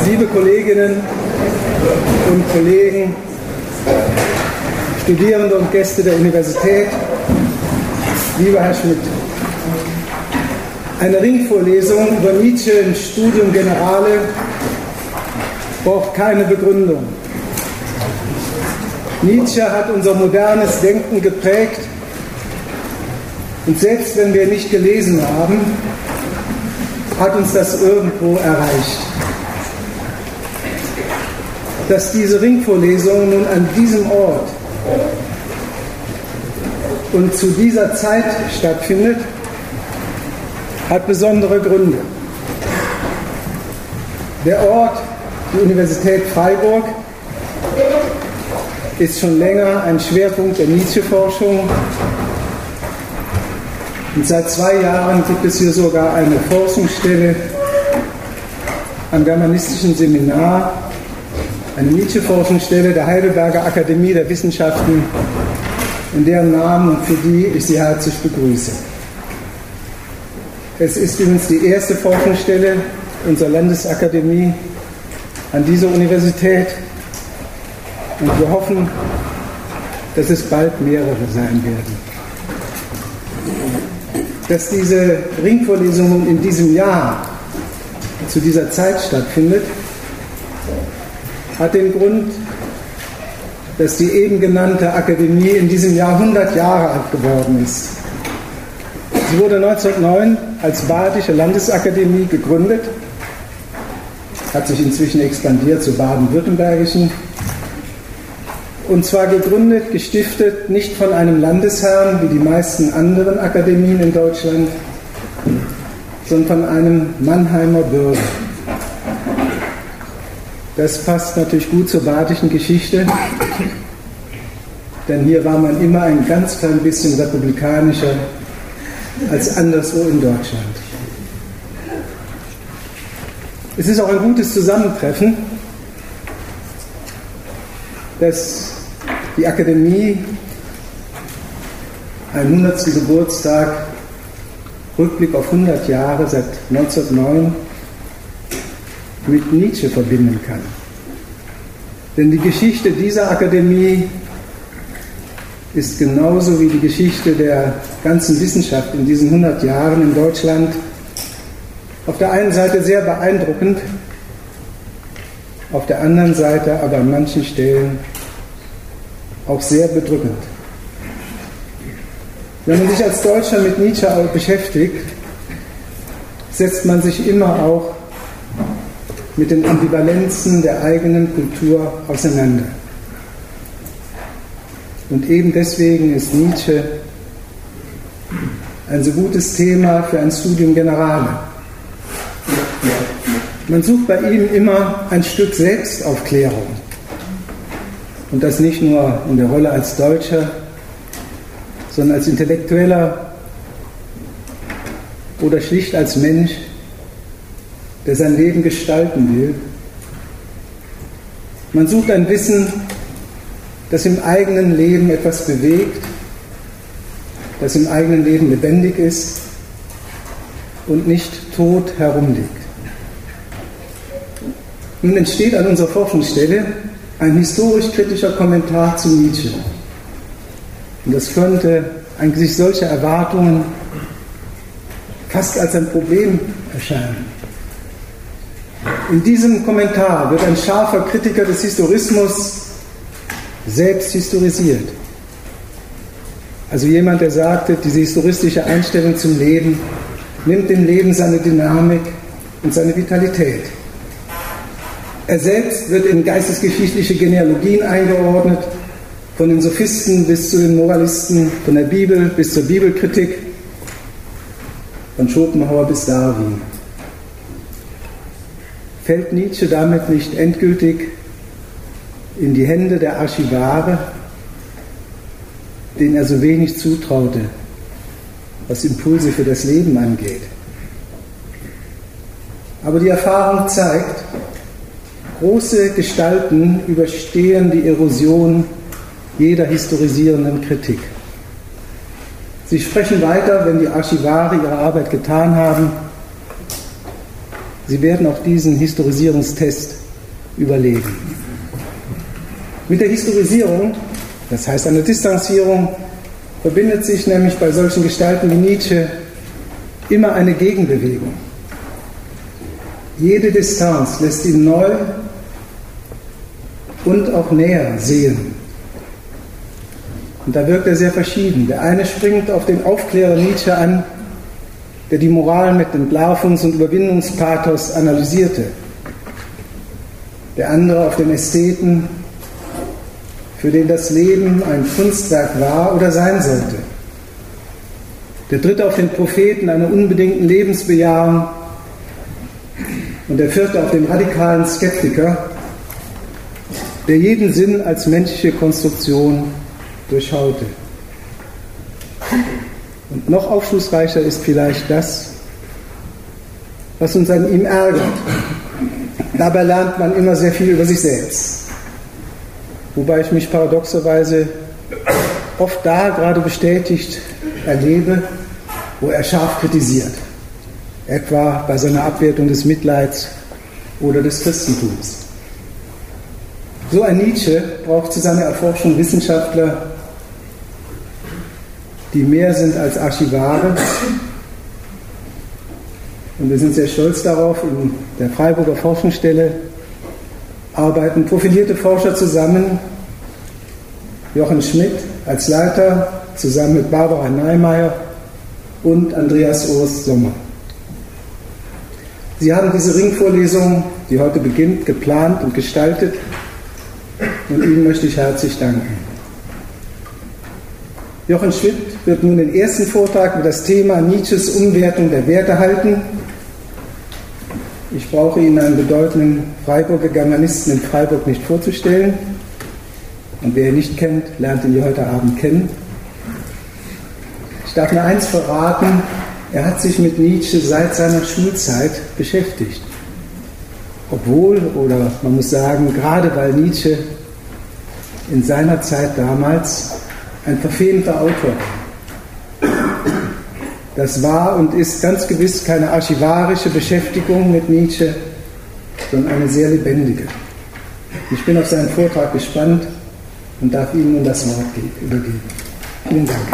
Liebe Kolleginnen und Kollegen, Studierende und Gäste der Universität, lieber Herr Schmidt, eine Ringvorlesung über Nietzsche im Studium Generale braucht keine Begründung. Nietzsche hat unser modernes Denken geprägt und selbst wenn wir nicht gelesen haben, hat uns das irgendwo erreicht. Dass diese Ringvorlesung nun an diesem Ort und zu dieser Zeit stattfindet, hat besondere Gründe. Der Ort, die Universität Freiburg, ist schon länger ein Schwerpunkt der Nietzsche-Forschung. Und seit 2 Jahren gibt es hier sogar eine Forschungsstelle am Germanistischen Seminar, eine Nietzsche-Forschungsstelle der Heidelberger Akademie der Wissenschaften, in deren Namen und für die ich Sie herzlich begrüße. Es ist übrigens die erste Forschungsstelle unserer Landesakademie an dieser Universität und wir hoffen, dass es bald mehrere sein werden. Dass diese Ringvorlesung in diesem Jahr zu dieser Zeit stattfindet, hat den Grund, dass die eben genannte Akademie in diesem Jahr 100 Jahre alt geworden ist. Sie wurde 1909 als Badische Landesakademie gegründet, hat sich inzwischen expandiert zur Baden-Württembergischen, und zwar gegründet, gestiftet, nicht von einem Landesherrn wie die meisten anderen Akademien in Deutschland, sondern von einem Mannheimer Bürger. Das passt natürlich gut zur badischen Geschichte, denn hier war man immer ein ganz klein bisschen republikanischer als anderswo in Deutschland. Es ist auch ein gutes Zusammentreffen, dass die Akademie einen 100. Geburtstag, Rückblick auf 100 Jahre seit 1909, mit Nietzsche verbinden kann. Denn die Geschichte dieser Akademie ist genauso wie die Geschichte der ganzen Wissenschaft in diesen 100 Jahren in Deutschland auf der einen Seite sehr beeindruckend, auf der anderen Seite aber an manchen Stellen auch sehr bedrückend. Wenn man sich als Deutscher mit Nietzsche beschäftigt, setzt man sich immer auch mit den Ambivalenzen der eigenen Kultur auseinander. Und eben deswegen ist Nietzsche ein so gutes Thema für ein Studium Generale. Man sucht bei ihm immer ein Stück Selbstaufklärung. Und das nicht nur in der Rolle als Deutscher, sondern als Intellektueller oder schlicht als Mensch, der sein Leben gestalten will. Man sucht ein Wissen, das im eigenen Leben etwas bewegt, das im eigenen Leben lebendig ist und nicht tot herumliegt. Nun entsteht an unserer Forschungsstelle ein historisch-kritischer Kommentar zu Nietzsche. Und das könnte angesichts solcher Erwartungen fast als ein Problem erscheinen. In diesem Kommentar wird ein scharfer Kritiker des Historismus selbst historisiert. Also jemand, der sagte, diese historistische Einstellung zum Leben nimmt dem Leben seine Dynamik und seine Vitalität. Er selbst wird in geistesgeschichtliche Genealogien eingeordnet, von den Sophisten bis zu den Moralisten, von der Bibel bis zur Bibelkritik, von Schopenhauer bis Darwin. Fällt Nietzsche damit nicht endgültig in die Hände der Archivare, denen er so wenig zutraute, was Impulse für das Leben angeht? Aber die Erfahrung zeigt, große Gestalten überstehen die Erosion jeder historisierenden Kritik. Sie sprechen weiter, wenn die Archivare ihre Arbeit getan haben, Sie werden auch diesen Historisierungstest überleben. Mit der Historisierung, das heißt einer Distanzierung, verbindet sich nämlich bei solchen Gestalten wie Nietzsche immer eine Gegenbewegung. Jede Distanz lässt ihn neu und auch näher sehen. Und da wirkt er sehr verschieden. Der eine springt auf den Aufklärer Nietzsche an, der die Moral mit Entlarvungs- und Überwindungspathos analysierte. Der andere auf den Ästheten, für den das Leben ein Kunstwerk war oder sein sollte. Der dritte auf den Propheten einer unbedingten Lebensbejahung und der vierte auf den radikalen Skeptiker, der jeden Sinn als menschliche Konstruktion durchschaute. Und noch aufschlussreicher ist vielleicht das, was uns an ihm ärgert. Dabei lernt man immer sehr viel über sich selbst. Wobei ich mich paradoxerweise oft da gerade bestätigt erlebe, wo er scharf kritisiert. Etwa bei seiner Abwertung des Mitleids oder des Christentums. So ein Nietzsche braucht zu seiner Erforschung Wissenschaftler, die mehr sind als Archivare. Und wir sind sehr stolz darauf, in der Freiburger Forschungsstelle arbeiten profilierte Forscher zusammen. Jochen Schmidt als Leiter, zusammen mit Barbara Neimeyer und Andreas Urs Sommer. Sie haben diese Ringvorlesung, die heute beginnt, geplant und gestaltet. Und Ihnen möchte ich herzlich danken. Jochen Schmidt wird nun den ersten Vortrag über das Thema Nietzsches Umwertung der Werte halten. Ich brauche Ihnen einen bedeutenden Freiburger Germanisten in Freiburg nicht vorzustellen. Und wer ihn nicht kennt, lernt ihn hier heute Abend kennen. Ich darf nur eins verraten, er hat sich mit Nietzsche seit seiner Schulzeit beschäftigt. Obwohl, oder man muss sagen, gerade weil Nietzsche in seiner Zeit damals ein verfemter Autor war. Das war und ist ganz gewiss keine archivarische Beschäftigung mit Nietzsche, sondern eine sehr lebendige. Ich bin auf seinen Vortrag gespannt und darf Ihnen nun das Wort übergeben. Vielen Dank.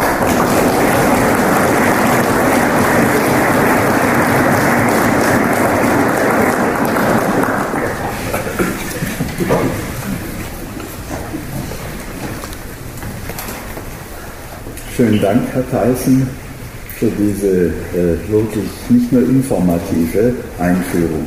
Schönen Dank, Herr Theissen, für diese wirklich nicht nur informative Einführung.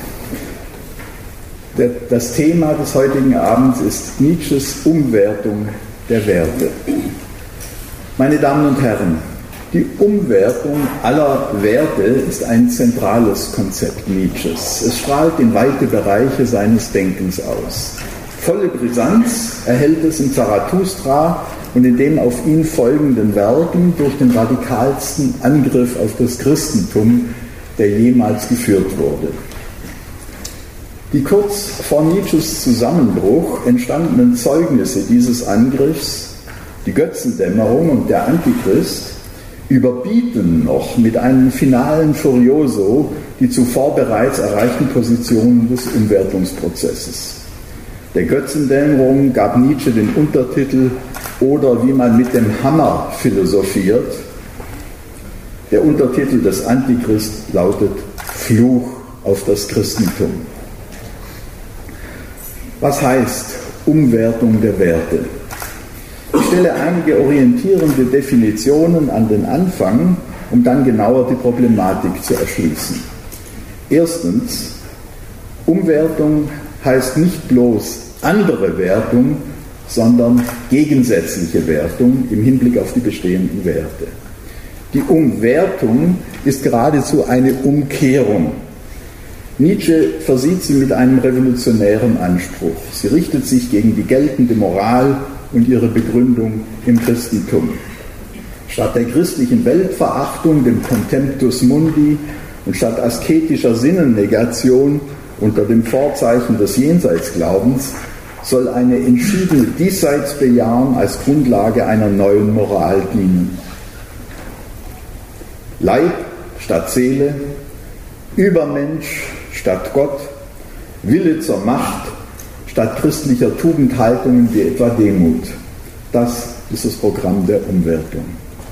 Das Thema des heutigen Abends ist Nietzsches Umwertung der Werte. Meine Damen und Herren, die Umwertung aller Werte ist ein zentrales Konzept Nietzsches. Es strahlt in weite Bereiche seines Denkens aus. Volle Brisanz erhält es in Zarathustra und in den auf ihn folgenden Werken durch den radikalsten Angriff auf das Christentum, der jemals geführt wurde. Die kurz vor Nietzsches Zusammenbruch entstandenen Zeugnisse dieses Angriffs, die Götzendämmerung und der Antichrist, überbieten noch mit einem finalen Furioso die zuvor bereits erreichten Positionen des Umwertungsprozesses. Der Götzendämmerung gab Nietzsche den Untertitel oder wie man mit dem Hammer philosophiert. Der Untertitel des Antichrist lautet Fluch auf das Christentum. Was heißt Umwertung der Werte? Ich stelle einige orientierende Definitionen an den Anfang, um dann genauer die Problematik zu erschließen. Erstens, Umwertung heißt nicht bloß andere Wertung, sondern gegensätzliche Wertung im Hinblick auf die bestehenden Werte. Die Umwertung ist geradezu eine Umkehrung. Nietzsche versieht sie mit einem revolutionären Anspruch. Sie richtet sich gegen die geltende Moral und ihre Begründung im Christentum. Statt der christlichen Weltverachtung, dem Contemptus Mundi und statt asketischer Sinnennegation unter dem Vorzeichen des Jenseitsglaubens soll eine entschiedene Diesseitsbejahung als Grundlage einer neuen Moral dienen. Leib statt Seele, Übermensch statt Gott, Wille zur Macht statt christlicher Tugendhaltungen wie etwa Demut. Das ist das Programm der Umwertung.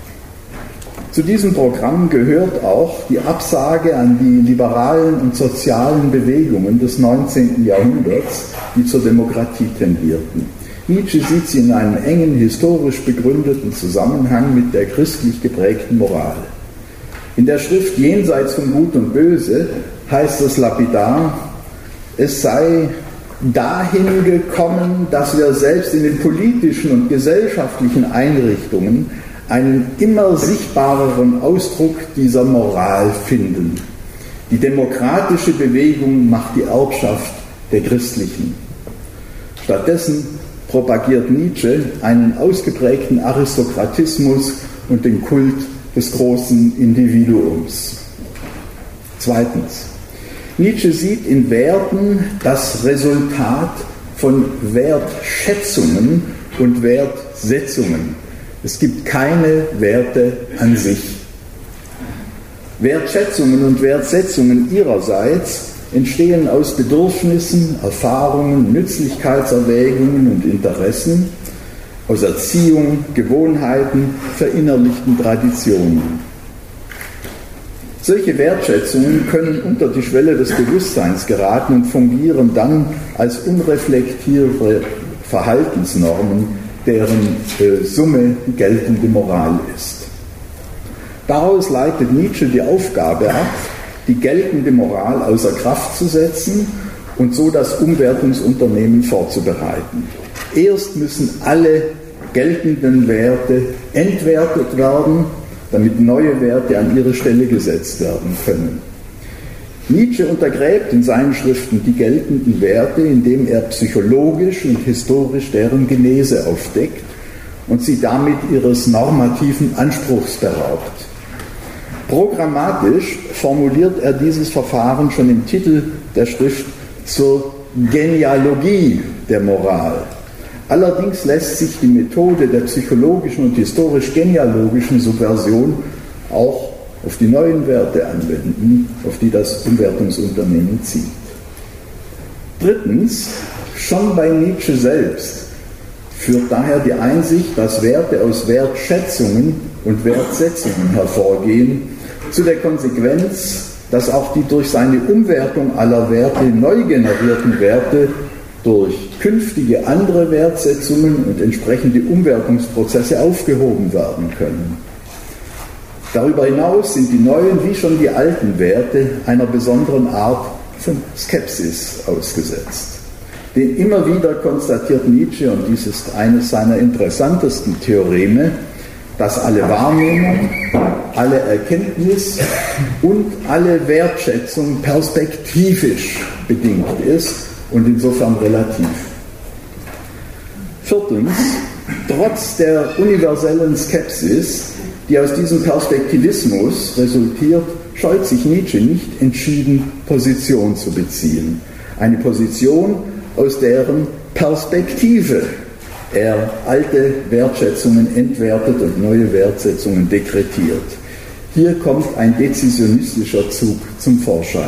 Zu diesem Programm gehört auch die Absage an die liberalen und sozialen Bewegungen des 19. Jahrhunderts, die zur Demokratie tendierten. Nietzsche sieht sie in einem engen, historisch begründeten Zusammenhang mit der christlich geprägten Moral. In der Schrift Jenseits von Gut und Böse heißt es lapidar, es sei dahin gekommen, dass wir selbst in den politischen und gesellschaftlichen Einrichtungen einen immer sichtbareren Ausdruck dieser Moral finden. Die demokratische Bewegung macht die Erbschaft der Christlichen. Stattdessen propagiert Nietzsche einen ausgeprägten Aristokratismus und den Kult des großen Individuums. Zweitens. Nietzsche sieht in Werten das Resultat von Wertschätzungen und Wertsetzungen. Es gibt keine Werte an sich. Wertschätzungen und Wertsetzungen ihrerseits entstehen aus Bedürfnissen, Erfahrungen, Nützlichkeitserwägungen und Interessen, aus Erziehung, Gewohnheiten, verinnerlichten Traditionen. Solche Wertschätzungen können unter die Schwelle des Bewusstseins geraten und fungieren dann als unreflektierte Verhaltensnormen, deren Summe die geltende Moral ist. Daraus leitet Nietzsche die Aufgabe ab, die geltende Moral außer Kraft zu setzen und so das Umwertungsunternehmen vorzubereiten. Erst müssen alle geltenden Werte entwertet werden, damit neue Werte an ihre Stelle gesetzt werden können. Nietzsche untergräbt in seinen Schriften die geltenden Werte, indem er psychologisch und historisch deren Genese aufdeckt und sie damit ihres normativen Anspruchs beraubt. Programmatisch formuliert er dieses Verfahren schon im Titel der Schrift zur Genealogie der Moral. Allerdings lässt sich die Methode der psychologischen und historisch-genealogischen Subversion auch auf die neuen Werte anwenden, auf die das Umwertungsunternehmen zielt. Drittens, schon bei Nietzsche selbst führt daher die Einsicht, dass Werte aus Wertschätzungen und Wertsetzungen hervorgehen, zu der Konsequenz, dass auch die durch seine Umwertung aller Werte neu generierten Werte durch künftige andere Wertsetzungen und entsprechende Umwertungsprozesse aufgehoben werden können. Darüber hinaus sind die neuen wie schon die alten Werte einer besonderen Art von Skepsis ausgesetzt. Denn immer wieder konstatiert Nietzsche, und dies ist eines seiner interessantesten Theoreme, dass alle Wahrnehmung, alle Erkenntnis und alle Wertschätzung perspektivisch bedingt ist und insofern relativ. Viertens, trotz der universellen Skepsis, die aus diesem Perspektivismus resultiert, scheut sich Nietzsche nicht entschieden, Position zu beziehen. Eine Position, aus deren Perspektive er alte Wertschätzungen entwertet und neue Wertsetzungen dekretiert. Hier kommt ein dezisionistischer Zug zum Vorschein.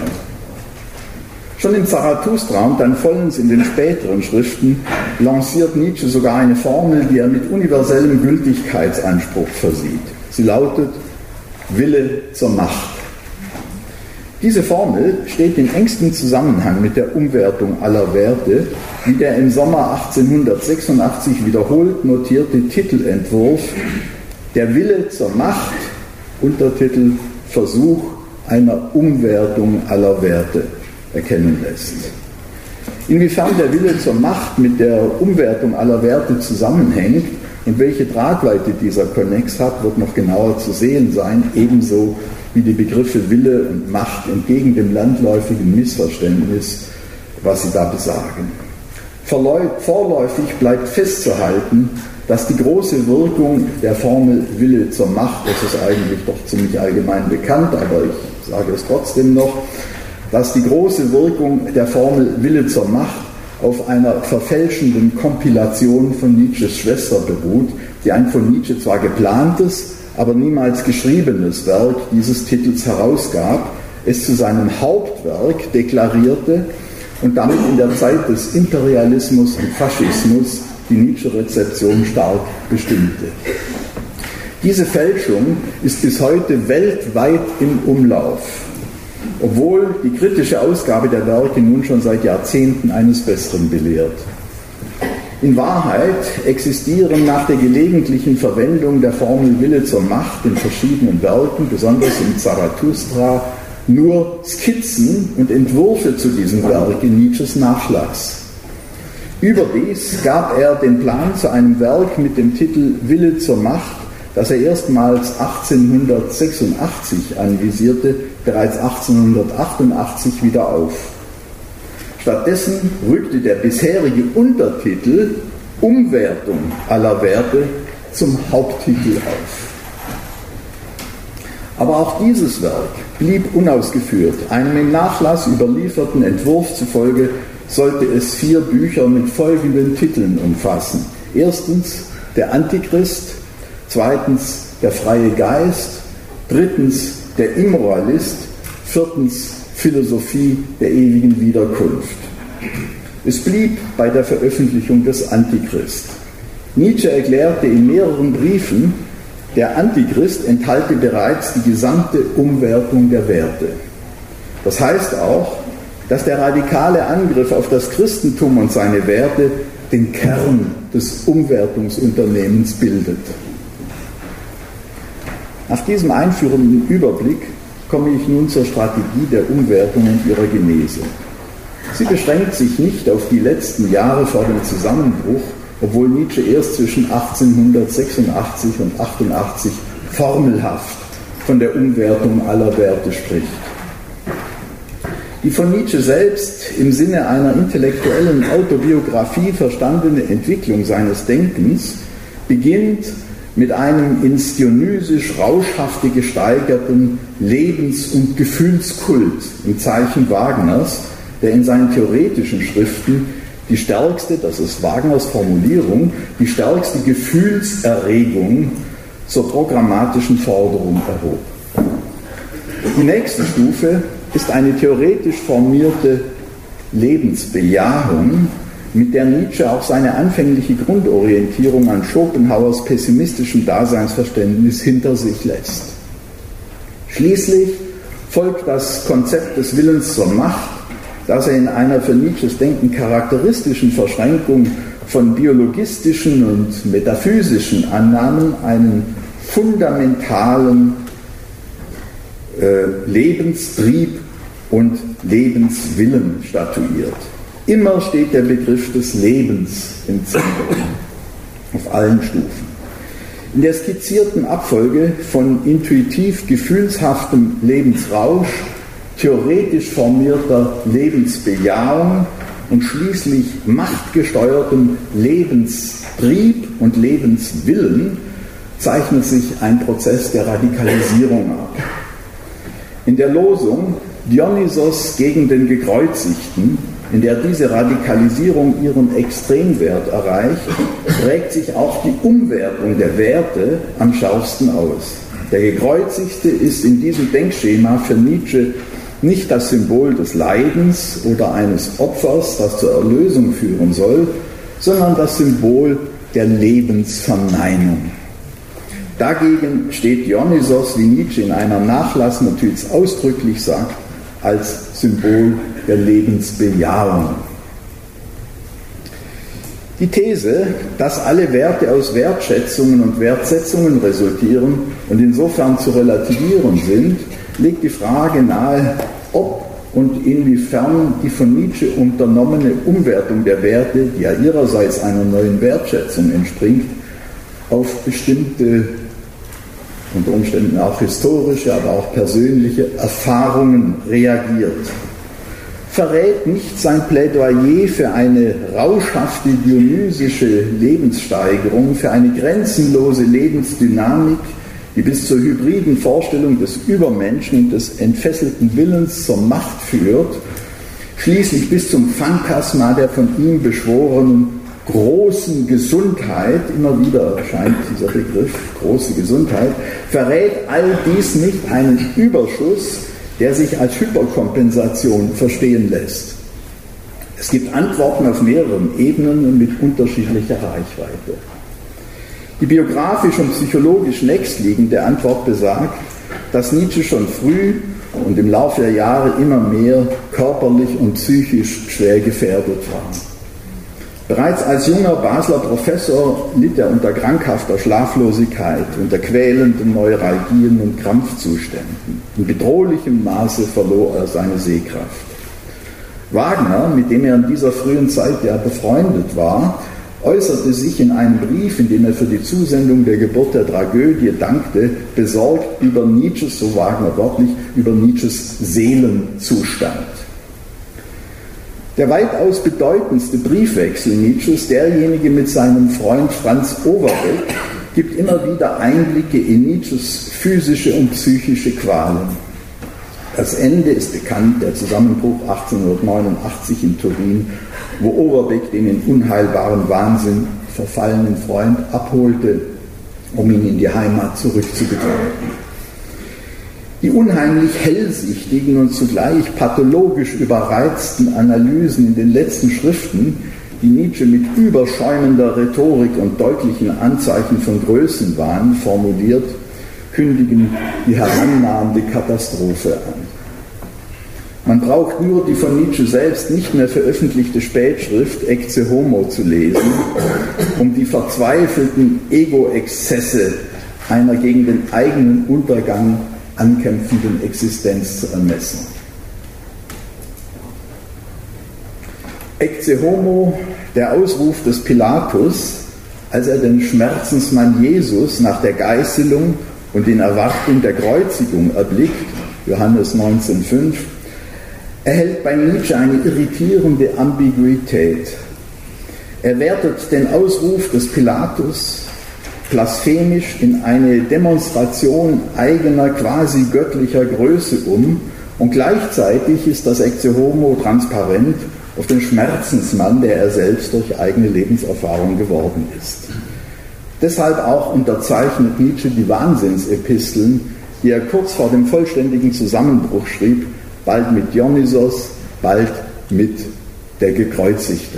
Schon im Zarathustra und dann vollends in den späteren Schriften lanciert Nietzsche sogar eine Formel, die er mit universellem Gültigkeitsanspruch versieht. Sie lautet Wille zur Macht. Diese Formel steht in engstem Zusammenhang mit der Umwertung aller Werte, wie der im Sommer 1886 wiederholt notierte Titelentwurf Der Wille zur Macht, Untertitel Versuch einer Umwertung aller Werte, erkennen lässt. Inwiefern der Wille zur Macht mit der Umwertung aller Werte zusammenhängt und welche Tragweite dieser Konnex hat, wird noch genauer zu sehen sein, ebenso wie die Begriffe Wille und Macht entgegen dem landläufigen Missverständnis, was sie da besagen. Vorläufig bleibt festzuhalten, dass die große Wirkung der Formel Wille zur Macht, das ist eigentlich doch ziemlich allgemein bekannt, aber ich sage es trotzdem noch, dass die große Wirkung der Formel Wille zur Macht auf einer verfälschenden Kompilation von Nietzsches Schwester beruht, die ein von Nietzsche zwar geplantes, aber niemals geschriebenes Werk dieses Titels herausgab, es zu seinem Hauptwerk deklarierte und damit in der Zeit des Imperialismus und Faschismus die Nietzsche-Rezeption stark bestimmte. Diese Fälschung ist bis heute weltweit im Umlauf, obwohl die kritische Ausgabe der Werke nun schon seit Jahrzehnten eines Besseren belehrt. In Wahrheit existieren nach der gelegentlichen Verwendung der Formel Wille zur Macht in verschiedenen Werken, besonders im Zarathustra, nur Skizzen und Entwürfe zu diesem Werk in Nietzsches Nachlass. Überdies gab er den Plan zu einem Werk mit dem Titel Wille zur Macht, das er erstmals 1886 anvisierte, bereits 1888 wieder auf. Stattdessen rückte der bisherige Untertitel Umwertung aller Werte zum Haupttitel auf. Aber auch dieses Werk blieb unausgeführt. Einem im Nachlass überlieferten Entwurf zufolge sollte es 4 Bücher mit folgenden Titeln umfassen. Erstens der Antichrist, zweitens der freie Geist, drittens der Immoralist, viertens Philosophie der ewigen Wiederkunft. Es blieb bei der Veröffentlichung des Antichrist. Nietzsche erklärte in mehreren Briefen, der Antichrist enthalte bereits die gesamte Umwertung der Werte. Das heißt auch, dass der radikale Angriff auf das Christentum und seine Werte den Kern des Umwertungsunternehmens bildet. Nach diesem einführenden Überblick komme ich nun zur Strategie der Umwertung und ihrer Genese. Sie beschränkt sich nicht auf die letzten Jahre vor dem Zusammenbruch, obwohl Nietzsche erst zwischen 1886 und 88 formelhaft von der Umwertung aller Werte spricht. Die von Nietzsche selbst im Sinne einer intellektuellen Autobiografie verstandene Entwicklung seines Denkens beginnt mit einem ins Dionysisch-Rauschhafte gesteigerten Lebens- und Gefühlskult im Zeichen Wagners, der in seinen theoretischen Schriften die stärkste, das ist Wagners Formulierung, die stärkste Gefühlserregung zur programmatischen Forderung erhob. Die nächste Stufe ist eine theoretisch formierte Lebensbejahung, mit der Nietzsche auch seine anfängliche Grundorientierung an Schopenhauers pessimistischem Daseinsverständnis hinter sich lässt. Schließlich folgt das Konzept des Willens zur Macht, das er in einer für Nietzsches Denken charakteristischen Verschränkung von biologistischen und metaphysischen Annahmen einen fundamentalen Lebenstrieb und Lebenswillen statuiert. Immer steht der Begriff des Lebens im Zentrum, auf allen Stufen. In der skizzierten Abfolge von intuitiv gefühlshaftem Lebensrausch, theoretisch formierter Lebensbejahung und schließlich machtgesteuertem Lebenstrieb und Lebenswillen zeichnet sich ein Prozess der Radikalisierung ab. In der Losung Dionysos gegen den Gekreuzigten, in der diese Radikalisierung ihren Extremwert erreicht, prägt sich auch die Umwertung der Werte am schärfsten aus. Der Gekreuzigte ist in diesem Denkschema für Nietzsche nicht das Symbol des Leidens oder eines Opfers, das zur Erlösung führen soll, sondern das Symbol der Lebensverneinung. Dagegen steht Dionysos, wie Nietzsche in einer Nachlassnotiz ausdrücklich sagt, als Symbol der Lebensbejahung. Die These, dass alle Werte aus Wertschätzungen und Wertsetzungen resultieren und insofern zu relativieren sind, legt die Frage nahe, ob und inwiefern die von Nietzsche unternommene Umwertung der Werte, die ja ihrerseits einer neuen Wertschätzung entspringt, auf bestimmte, unter Umständen auch historische, aber auch persönliche Erfahrungen reagiert. Verrät nicht sein Plädoyer für eine rauschhafte dionysische Lebenssteigerung, für eine grenzenlose Lebensdynamik, die bis zur hybriden Vorstellung des Übermenschen und des entfesselten Willens zur Macht führt, schließlich bis zum Phantasma der von ihm beschworenen großen Gesundheit, immer wieder erscheint dieser Begriff, große Gesundheit, verrät all dies nicht einen Überschuss der sich als Hyperkompensation verstehen lässt. Es gibt Antworten auf mehreren Ebenen und mit unterschiedlicher Reichweite. Die biografisch und psychologisch nächstliegende Antwort besagt, dass Nietzsche schon früh und im Laufe der Jahre immer mehr körperlich und psychisch schwer gefährdet war. Bereits als junger Basler Professor litt er unter krankhafter Schlaflosigkeit, unter quälenden Neuralgien und Krampfzuständen. In bedrohlichem Maße verlor er seine Sehkraft. Wagner, mit dem er in dieser frühen Zeit ja befreundet war, äußerte sich in einem Brief, in dem er für die Zusendung der Geburt der Tragödie dankte, besorgt über Nietzsches, so Wagner wörtlich, über Nietzsches Seelenzustand. Der weitaus bedeutendste Briefwechsel Nietzsches, derjenige mit seinem Freund Franz Overbeck, gibt immer wieder Einblicke in Nietzsches physische und psychische Qualen. Das Ende ist bekannt, der Zusammenbruch 1889 in Turin, wo Overbeck den in unheilbaren Wahnsinn verfallenen Freund abholte, um ihn in die Heimat zurückzubegleiten. Die unheimlich hellsichtigen und zugleich pathologisch überreizten Analysen in den letzten Schriften, die Nietzsche mit überschäumender Rhetorik und deutlichen Anzeichen von Größenwahn formuliert, kündigen die herannahende Katastrophe an. Man braucht nur die von Nietzsche selbst nicht mehr veröffentlichte Spätschrift Ecce Homo zu lesen, um die verzweifelten Ego-Exzesse einer gegen den eigenen Untergang ankämpfenden Existenz zu ermessen. Ecce Homo, der Ausruf des Pilatus, als er den Schmerzensmann Jesus nach der Geißelung und in Erwartung der Kreuzigung erblickt, Johannes 19,5, erhält bei Nietzsche eine irritierende Ambiguität. Er wertet den Ausruf des Pilatus blasphemisch in eine Demonstration eigener quasi göttlicher Größe um und gleichzeitig ist das Ecce Homo transparent auf den Schmerzensmann, der er selbst durch eigene Lebenserfahrung geworden ist. Deshalb auch unterzeichnet Nietzsche die Wahnsinnsepisteln, die er kurz vor dem vollständigen Zusammenbruch schrieb, bald mit Dionysos, bald mit der Gekreuzigte.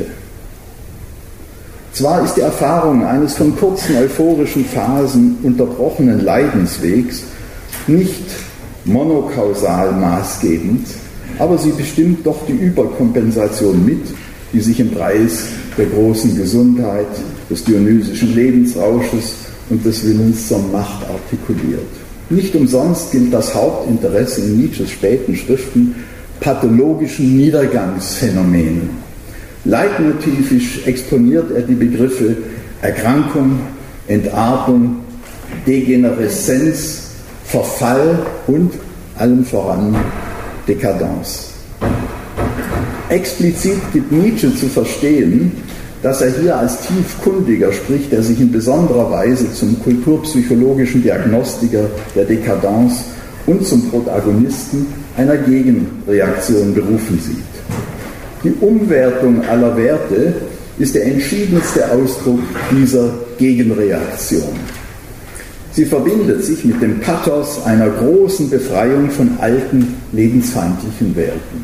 Zwar ist die Erfahrung eines von kurzen euphorischen Phasen unterbrochenen Leidenswegs nicht monokausal maßgebend, aber sie bestimmt doch die Überkompensation mit, die sich im Preis der großen Gesundheit, des dionysischen Lebensrausches und des Willens zur Macht artikuliert. Nicht umsonst gilt das Hauptinteresse in Nietzsches späten Schriften pathologischen Niedergangsphänomenen. Leitmotivisch exponiert er die Begriffe Erkrankung, Entartung, Degenereszenz, Verfall und allem voran Dekadenz. Explizit gibt Nietzsche zu verstehen, dass er hier als Tiefkundiger spricht, der sich in besonderer Weise zum kulturpsychologischen Diagnostiker der Dekadenz und zum Protagonisten einer Gegenreaktion berufen sieht. Die Umwertung aller Werte ist der entschiedenste Ausdruck dieser Gegenreaktion. Sie verbindet sich mit dem Pathos einer großen Befreiung von alten, lebensfeindlichen Werten.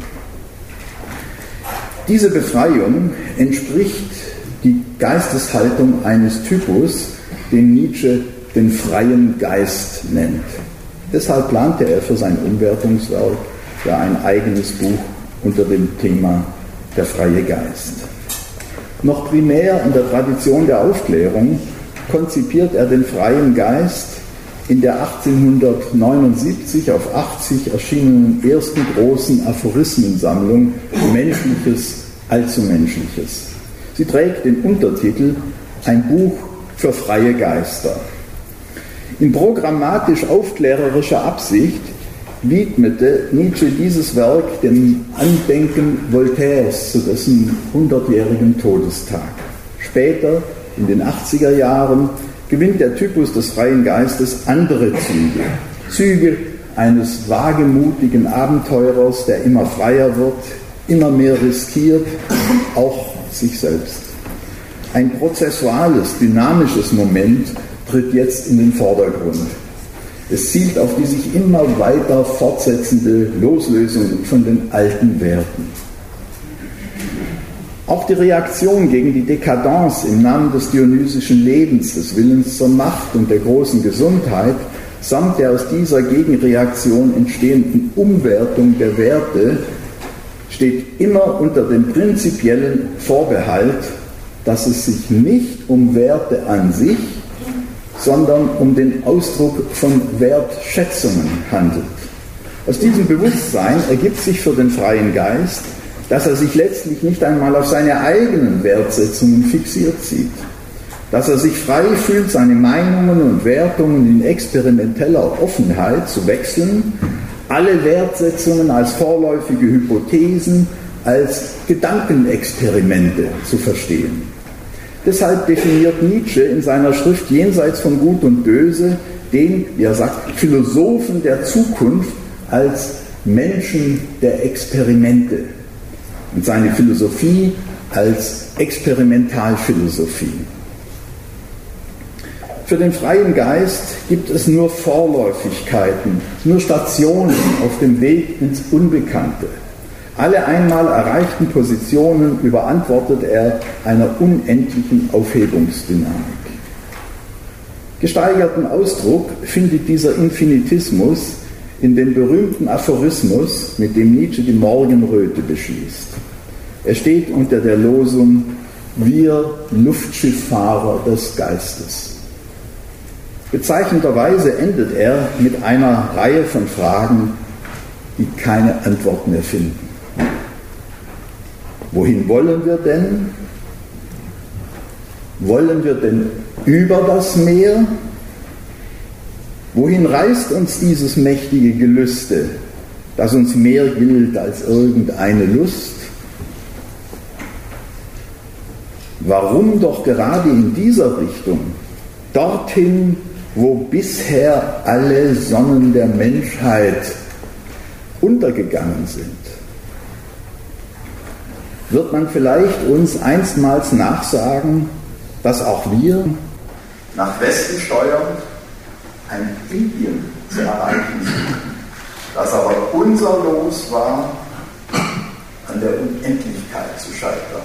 Diese Befreiung entspricht die Geisteshaltung eines Typus, den Nietzsche den freien Geist nennt. Deshalb plante er für sein Umwertungswerk ja ein eigenes Buch unter dem Thema der freie Geist. Noch primär in der Tradition der Aufklärung konzipiert er den freien Geist in der 1879 auf 80 erschienenen ersten großen Aphorismensammlung Menschliches, Allzumenschliches. Sie trägt den Untertitel Ein Buch für freie Geister. In programmatisch aufklärerischer Absicht widmete Nietzsche dieses Werk dem Andenken Voltaires zu dessen 100-jährigen Todestag. Später, in den 80er Jahren, gewinnt der Typus des freien Geistes andere Züge. Züge eines wagemutigen Abenteurers, der immer freier wird, immer mehr riskiert, auch sich selbst. Ein prozessuales, dynamisches Moment tritt jetzt in den Vordergrund. Es zielt auf die sich immer weiter fortsetzende Loslösung von den alten Werten. Auch die Reaktion gegen die Dekadence im Namen des dionysischen Lebens, des Willens zur Macht und der großen Gesundheit, samt der aus dieser Gegenreaktion entstehenden Umwertung der Werte, steht immer unter dem prinzipiellen Vorbehalt, dass es sich nicht um Werte an sich, sondern um den Ausdruck von Wertschätzungen handelt. Aus diesem Bewusstsein ergibt sich für den freien Geist, dass er sich letztlich nicht einmal auf seine eigenen Wertsetzungen fixiert sieht, dass er sich frei fühlt, seine Meinungen und Wertungen in experimenteller Offenheit zu wechseln, alle Wertsetzungen als vorläufige Hypothesen, als Gedankenexperimente zu verstehen. Deshalb definiert Nietzsche in seiner Schrift Jenseits von Gut und Böse den, wie er sagt, Philosophen der Zukunft als Menschen der Experimente und seine Philosophie als Experimentalphilosophie. Für den freien Geist gibt es nur Vorläufigkeiten, nur Stationen auf dem Weg ins Unbekannte. Alle einmal erreichten Positionen überantwortet er einer unendlichen Aufhebungsdynamik. Gesteigerten Ausdruck findet dieser Infinitismus in dem berühmten Aphorismus, mit dem Nietzsche die Morgenröte beschließt. Er steht unter der Losung „Wir Luftschifffahrer des Geistes". Bezeichnenderweise endet er mit einer Reihe von Fragen, die keine Antwort mehr finden. Wohin wollen wir denn? Wollen wir denn über das Meer? Wohin reißt uns dieses mächtige Gelüste, das uns mehr gilt als irgendeine Lust? Warum doch gerade in dieser Richtung, dorthin, wo bisher alle Sonnen der Menschheit untergegangen sind? Wird man vielleicht uns einstmals nachsagen, dass auch wir nach Westen steuern, ein Indien zu erreichen sind, das aber unser Los war, an der Unendlichkeit zu scheitern?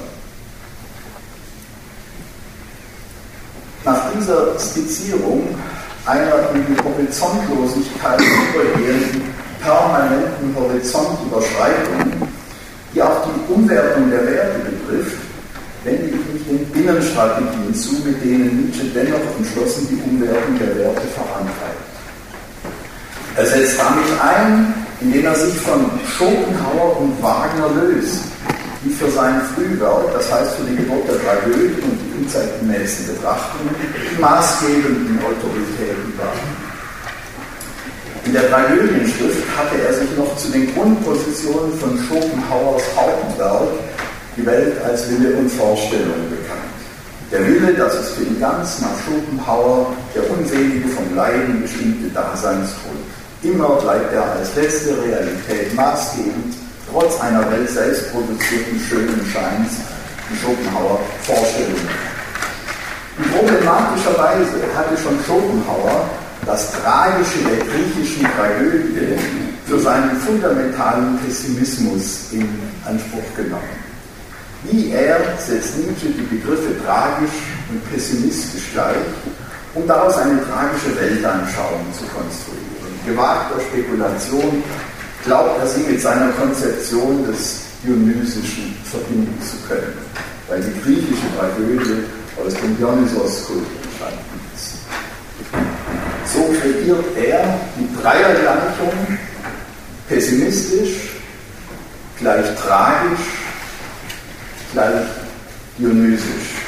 Nach dieser Skizzierung einer in die Horizontlosigkeit übergehenden permanenten Horizontüberschreitung, die auch die Umwertung der Werte betrifft, wende ich mich den Binnenstrategien zu, mit denen Nietzsche dennoch entschlossen die Umwertung der Werte vorantreibt. Er setzt damit ein, indem er sich von Schopenhauer und Wagner löst, die für sein Frühwerk, das heißt für die Geburt der Tragödie und die unzeitgemäßen Betrachtungen, die maßgebenden Autoritäten waren. In der Tragödienschrift hatte er sich noch zu den Grundpositionen von Schopenhauers Hauptwerk Die Welt als Wille und Vorstellung bekannt. Der Wille, dass es für ihn ganz nach Schopenhauer der unselige vom Leiden bestimmte Daseinsgrund. Immer bleibt er als letzte Realität maßgebend, trotz einer Welt selbst produzierten schönen Scheins, die Schopenhauer Vorstellungen. In problematischer Weise hatte schon Schopenhauer das Tragische der griechischen Tragödie für seinen fundamentalen Pessimismus in Anspruch genommen. Wie er setzt Nietzsche die Begriffe tragisch und pessimistisch gleich, um daraus eine tragische Weltanschauung zu konstruieren. Gewagter Spekulation glaubt er sie mit seiner Konzeption des Dionysischen verbinden zu können, weil die griechische Tragödie aus dem Dionysos-Kult entstanden ist. So kreiert er die Dreiergleichung pessimistisch, gleich tragisch, gleich dionysisch.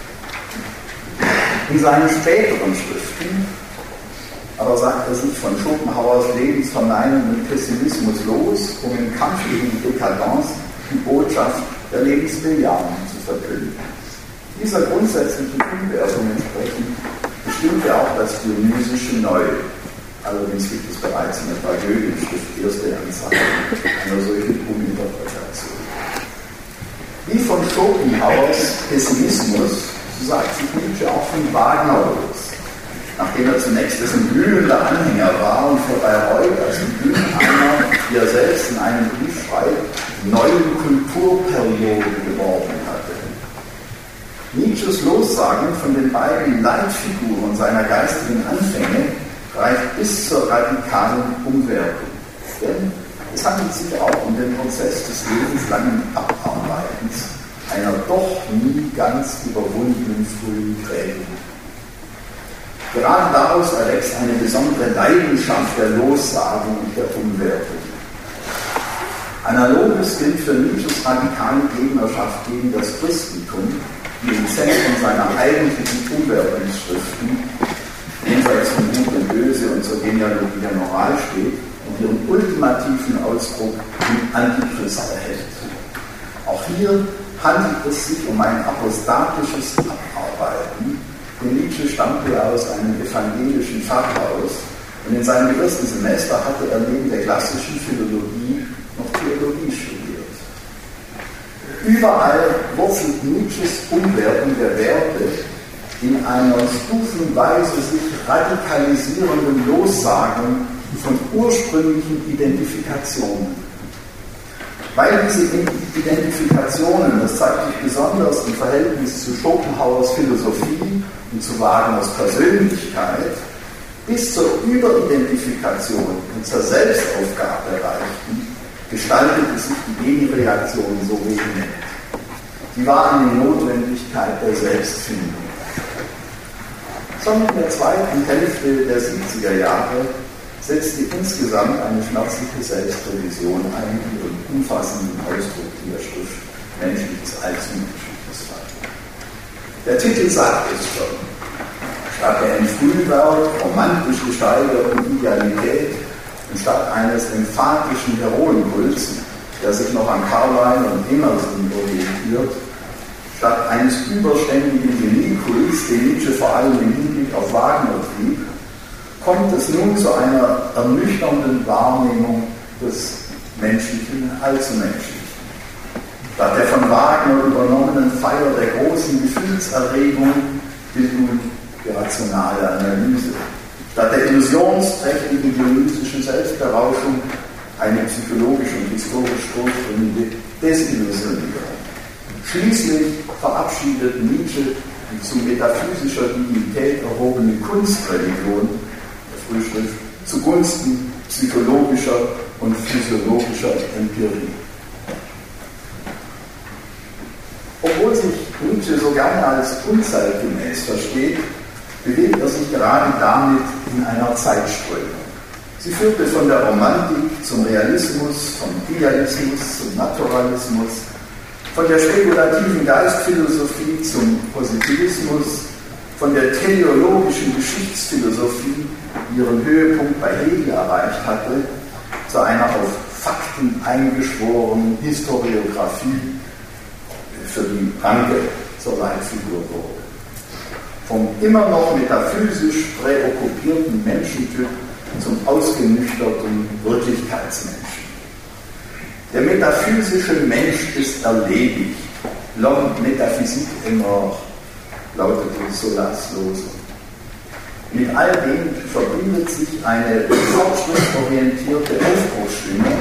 In seinen späteren Schriften aber sagt er sich von Schopenhauers lebensverneinenden Pessimismus los, um im Kampf gegen die Dekadenz die Botschaft der Lebensbejahung zu verkünden. Dieser grundsätzlichen Umwertung entsprechend bestimmt er auch das Dionysische neu. Allerdings gibt es bereits in der Tragödienschrift erste Anzeichen einer solchen Uminterpretation. Wie von Schopenhauers Pessimismus, so sagt sich Nietzsche auch von Wagner los. nachdem er zunächst dessen glühender Anhänger war und vor Bayreuth als Bühneneimer, wie er selbst in einem Brief schreibt, neuen Kulturperioden geworben hatte. Nietzsches Lossagen von den beiden Leitfiguren seiner geistigen Anfänge reicht bis zur radikalen Umwertung. Denn es handelt sich auch um den Prozess des lebenslangen Abarbeitens einer doch nie ganz überwundenen frühen Prägung. Gerade daraus erwächst eine besondere Leidenschaft der Lossagung und der Umwertung. Analoges gilt für Nietzsches radikale Gegnerschaft gegen das Christentum, die im Zentrum seiner eigentlichen Umwertungsschriften jenseits von Gut und Böse und zur Genealogie der Moral steht und ihren ultimativen Ausdruck im Antichrist erhält. Auch hier handelt es sich um ein apostatisches Abarbeiten, denn Nietzsche stammte aus einem evangelischen Pfarrhaus und in seinem ersten Semester hatte er neben der klassischen Philologie noch Theologie studiert. Überall wurzelt Nietzsches Umwertung der Werte in einer stufenweise sich radikalisierenden Lossagung von ursprünglichen Identifikationen. Weil diese Identifikationen, das zeigt sich besonders im Verhältnis zu Schopenhauers Philosophie und zu Wagners Persönlichkeit, bis zur Überidentifikation und zur Selbstaufgabe reichten, gestaltete sich die Gegenreaktion so vehement. Sie war eine Notwendigkeit der Selbstfindung. Schon in der zweiten Hälfte der 70er Jahre setzte insgesamt eine schmerzliche Selbstrevision ein, ihren umfassenden Ausdruck in der Schrift Menschliches als Menschliches Fall. Der Titel sagt es schon. Statt der im Frühwerk romantisch gesteigerten Idealität und statt eines emphatischen Heroenkults, der sich noch an Carlyle und Emerson orientiert, statt eines überständigen Geniekults, den Nietzsche vor allem im Hinblick auf Wagner trieb, kommt es nun zu einer ernüchternden Wahrnehmung des Menschlichen als Menschlichen. Statt der von Wagner übernommenen Feier der großen Gefühlserregung gilt nun die rationale Analyse. Statt der illusionsträchtigen dionysischen Selbstberauschung eine psychologisch und historisch durchdringende Desillusionierung. Schließlich verabschiedet Nietzsche die zu metaphysischer Dignität erhobene Kunstreligion der Frühschrift zugunsten psychologischer und physiologischer Empirie. Obwohl sich Nietzsche so gerne als unzeitgemäß versteht, bewegt er sich gerade damit in einer Zeitströmung. Sie führte von der Romantik zum Realismus, vom Idealismus zum Naturalismus, von der spekulativen Geistphilosophie zum Positivismus, von der teleologischen Geschichtsphilosophie, die ihren Höhepunkt bei Hegel erreicht hatte, zu einer auf Fakten eingeschworenen Historiographie, für die Ranke zur Leitfigur wurde. Vom immer noch metaphysisch präokkupierten Menschentyp zum ausgenüchterten Wirklichkeitsmenschen. Der metaphysische Mensch ist erledigt. L'homme métaphysique est mort, lautete Zolas Losung. Mit all dem verbindet sich eine fortschrittsorientierte Aufbruchsstimmung,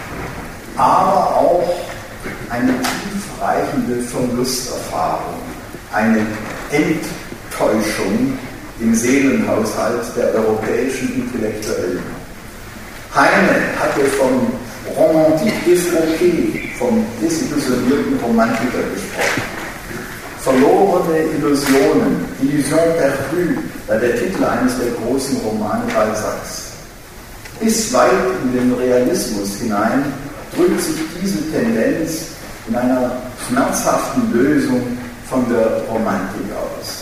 aber auch eine tiefreichende Verlusterfahrung, eine Enttäuschung im Seelenhaushalt der europäischen Intellektuellen. Heine hatte vom Romantique défroqué, vom desillusionierten Romantiker gesprochen. Verlorene Illusionen, Illusion perdue, war der Titel eines der großen Romane Balzacs. Bis weit in den Realismus hinein drückt sich diese Tendenz in einer schmerzhaften Lösung von der Romantik aus.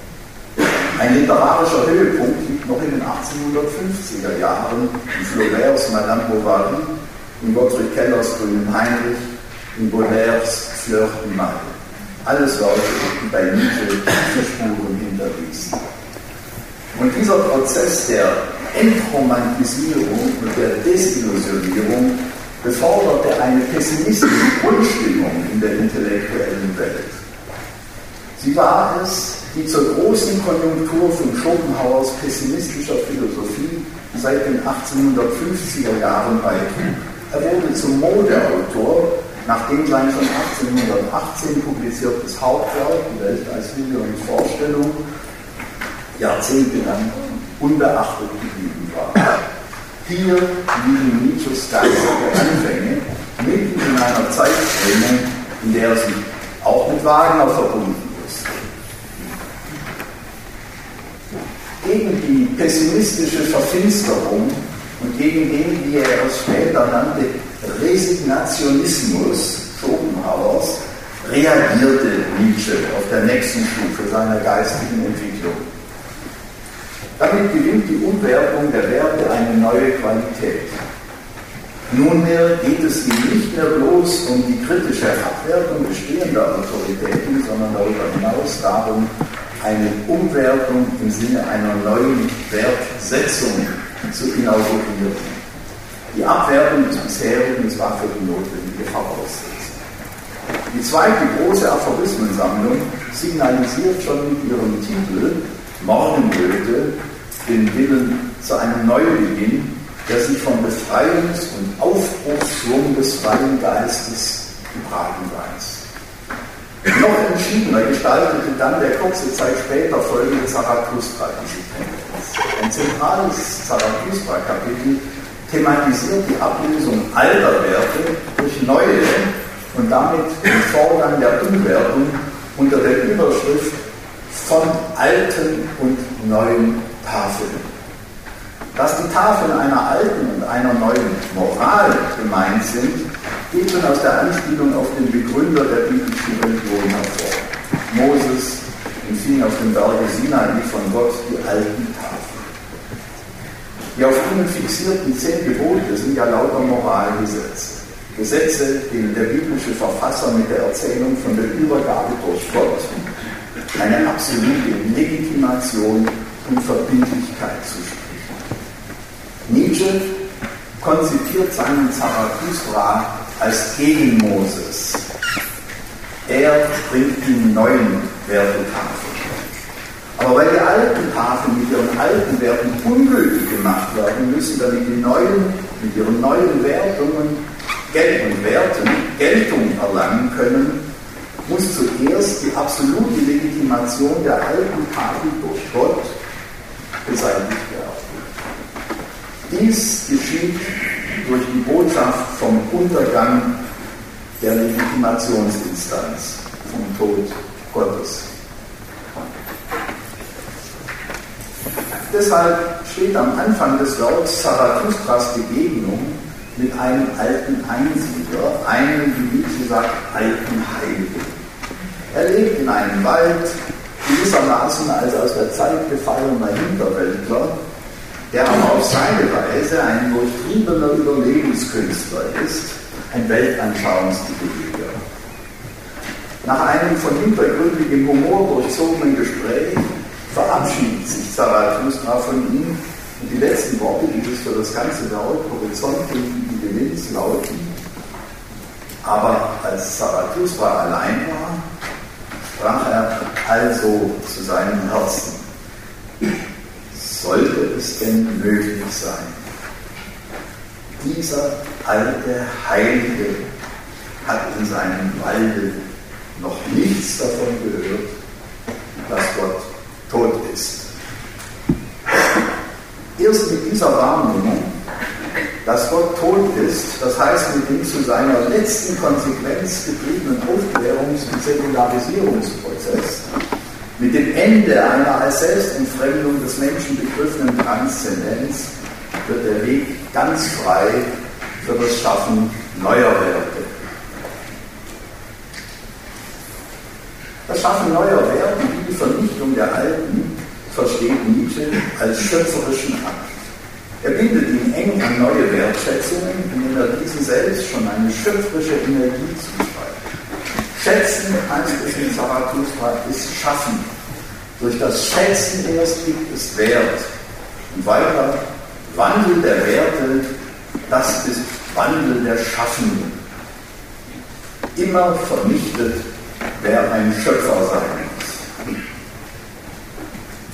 Ein literarischer Höhepunkt liegt noch in den 1850er Jahren in Flauberts Madame Bovary, in Gottfried Kellers Grünen Heinrich, in Baudelaires Fleur du Mal. Alles Leute, die bei Nietzsche diese Spuren hinterließen. Und dieser Prozess der Entromantisierung und der Desillusionierung beförderte eine pessimistische Grundstimmung in der intellektuellen Welt. Sie war es, die zur großen Konjunktur von Schopenhauers pessimistischer Philosophie seit den 1850er Jahren beitrug. Er wurde zum Modeautor, nachdem sein schon 1818 publiziertes Hauptwerk, Die Welt als Wille und Vorstellung, jahrzehntelang unbeachtet geblieben war. Hier liegen Nietzsches geistige Anfänge mitten in einer Zeitströmung, in der er sich auch mit Wagner verbunden ist. Gegen die pessimistische Verfinsterung und gegen den, wie er es später nannte, Resignationismus Schopenhauers reagierte Nietzsche auf der nächsten Stufe seiner geistigen Entwicklung. Damit gewinnt die Umwertung der Werte eine neue Qualität. Nunmehr geht es ihm nicht mehr bloß um die kritische Abwertung bestehender Autoritäten, sondern darüber hinaus darum, eine Umwertung im Sinne einer neuen Wertsetzung zu inaugurieren. Die Abwertung des bisherigen war für die notwendige Voraussetzung. Die zweite große Aphorismensammlung signalisiert schon mit ihrem Titel Morgenröte den Willen zu einem Neubeginn, der sich vom Befreiungs- und Aufbruchsschwung des freien Geistes getragen weiß. Noch entschiedener gestaltete dann der kurze Zeit später folgende Zarathustra diese Tendenz. Ein zentrales Zarathustra-Kapitel thematisiert die Ablösung alter Werte durch neue und damit den Vorgang der Umwertung unter der Überschrift von alten und neuen Tafeln. Dass die Tafeln einer alten und einer neuen Moral gemeint sind, geht schon aus der Anspielung auf den Begründer der biblischen Religion hervor. Moses empfing auf dem Berge Sinai von Gott die alten Tafeln. Die auf ihnen fixierten 10 Gebote sind ja lauter Moralgesetze. Gesetze, denen der biblische Verfasser mit der Erzählung von der Übergabe durch Gott eine absolute Legitimation und Verbindlichkeit zuspricht. Nietzsche konzipiert seinen Zarathustra als gegen Moses. Er bringt die neuen Wertetafeln. Aber weil die alten Tafeln mit ihren alten Werten ungültig gemacht werden müssen, damit die neuen mit ihren neuen Wertungen Geltung erlangen können, muss zuerst die absolute Legitimation der alten Tafel durch Gott beseitigt werden. Dies geschieht durch die Botschaft vom Untergang der Legitimationsinstanz, vom Tod Gottes. Deshalb steht am Anfang des Werks Zarathustras Begegnung mit einem alten Einsiedler, einem, wie Nietzsche sagt, alten Heiligen. Er lebt in einem Wald, gewissermaßen als aus der Zeit gefallener Hinterwäldler, der aber auf seine Weise ein durchtriebener Überlebenskünstler ist, ein Weltanschauungstheologe. Nach einem von hintergründigem Humor durchzogenen Gespräch verabschiedet sich Zarathustra von ihm und die letzten Worte, die es für das ganze Werk Horizont und Gewinns lauten: Aber als Zarathustra allein war, sprach er also zu seinem Herzen: Sollte es denn möglich sein, dieser alte Heilige hat in seinem Walde noch nichts davon gehört, dass Gott tot ist. Erst mit dieser Wahrnehmung, dass Gott tot ist, das heißt mit dem zu seiner letzten Konsequenz getriebenen Aufklärungs- und Säkularisierungsprozess, mit dem Ende einer als Selbstentfremdung des Menschen begriffenen Transzendenz, wird der Weg ganz frei für das Schaffen neuer Werte. Das Schaffen neuer Werte, wie die Vernichtung der alten, versteht Nietzsche als schöpferischen Akt. Er bindet ihn eng an neue Wertschätzungen, indem er diesen selbst schon eine schöpferische Energie zuschreibt. Schätzen, heißt es in Zarathustra, ist Schaffen. Durch das Schätzen erst gibt es Wert. Und weiter, Wandel der Werte, das ist Wandel der Schaffenden. Immer vernichtet, wer ein Schöpfer sein muss.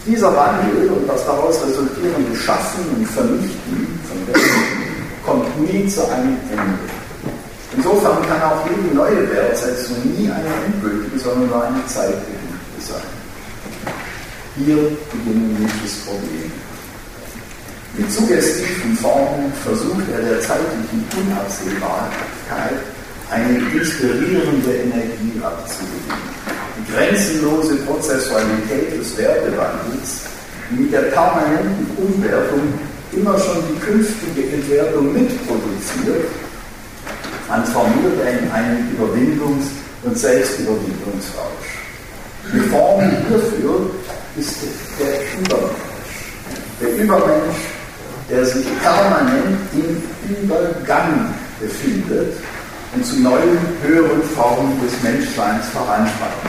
Dieser Wandel und das daraus resultierende Schaffen und Vernichten von Werten kommt nie zu einem Ende. Insofern kann auch jede neue Wertsetzung nie eine endgültige, sondern nur eine zeitbedingte sein. Hier beginnen Nietzsches Probleme. Mit suggestiven Formen versucht er der zeitlichen Unabsehbarkeit eine inspirierende Energie abzugewinnen. Die grenzenlose Prozessualität des Wertewandels, die mit der permanenten Umwertung immer schon die künftige Entwertung mitproduziert, transformiert er in einen Überwindungs- und Selbstüberwindungsrausch. Die Form hierfür ist der Übermensch. Der Übermensch, der sich permanent im Übergang befindet und zu neuen, höheren Formen des Menschseins voranschreitet.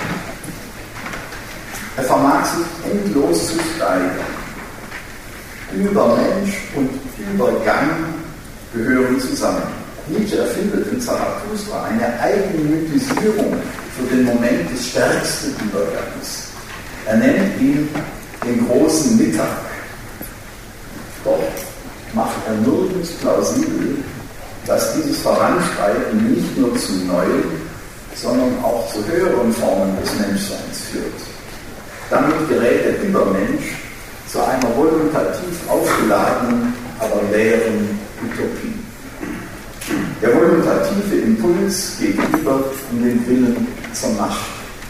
Er vermag sich endlos zu steigern. Übermensch und Übergang gehören zusammen. Nietzsche erfindet in Zarathustra eine Eigenmythisierung für den Moment des stärksten Übergangs. Er nennt ihn den großen Mittag. Doch macht er nirgends plausibel, dass dieses Voranschreiten nicht nur zu neuen, sondern auch zu höheren Formen des Menschseins führt. Damit gerät der Übermensch zu einer voluntativ aufgeladenen, aber leeren Utopie. Der voluntative Impuls gegenüber den Willen zur Macht.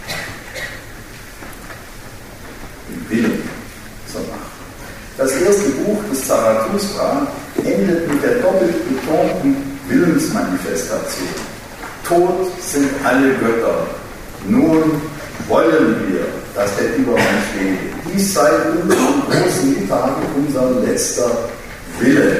Den Willen zur Macht. Das erste Buch des Zarathustra endet mit der doppelt betonten Willensmanifestation. Tot sind alle Götter. Nun wollen wir, dass der Übermensch lebe. Dies sei unserem großen Mittag unser letzter Wille.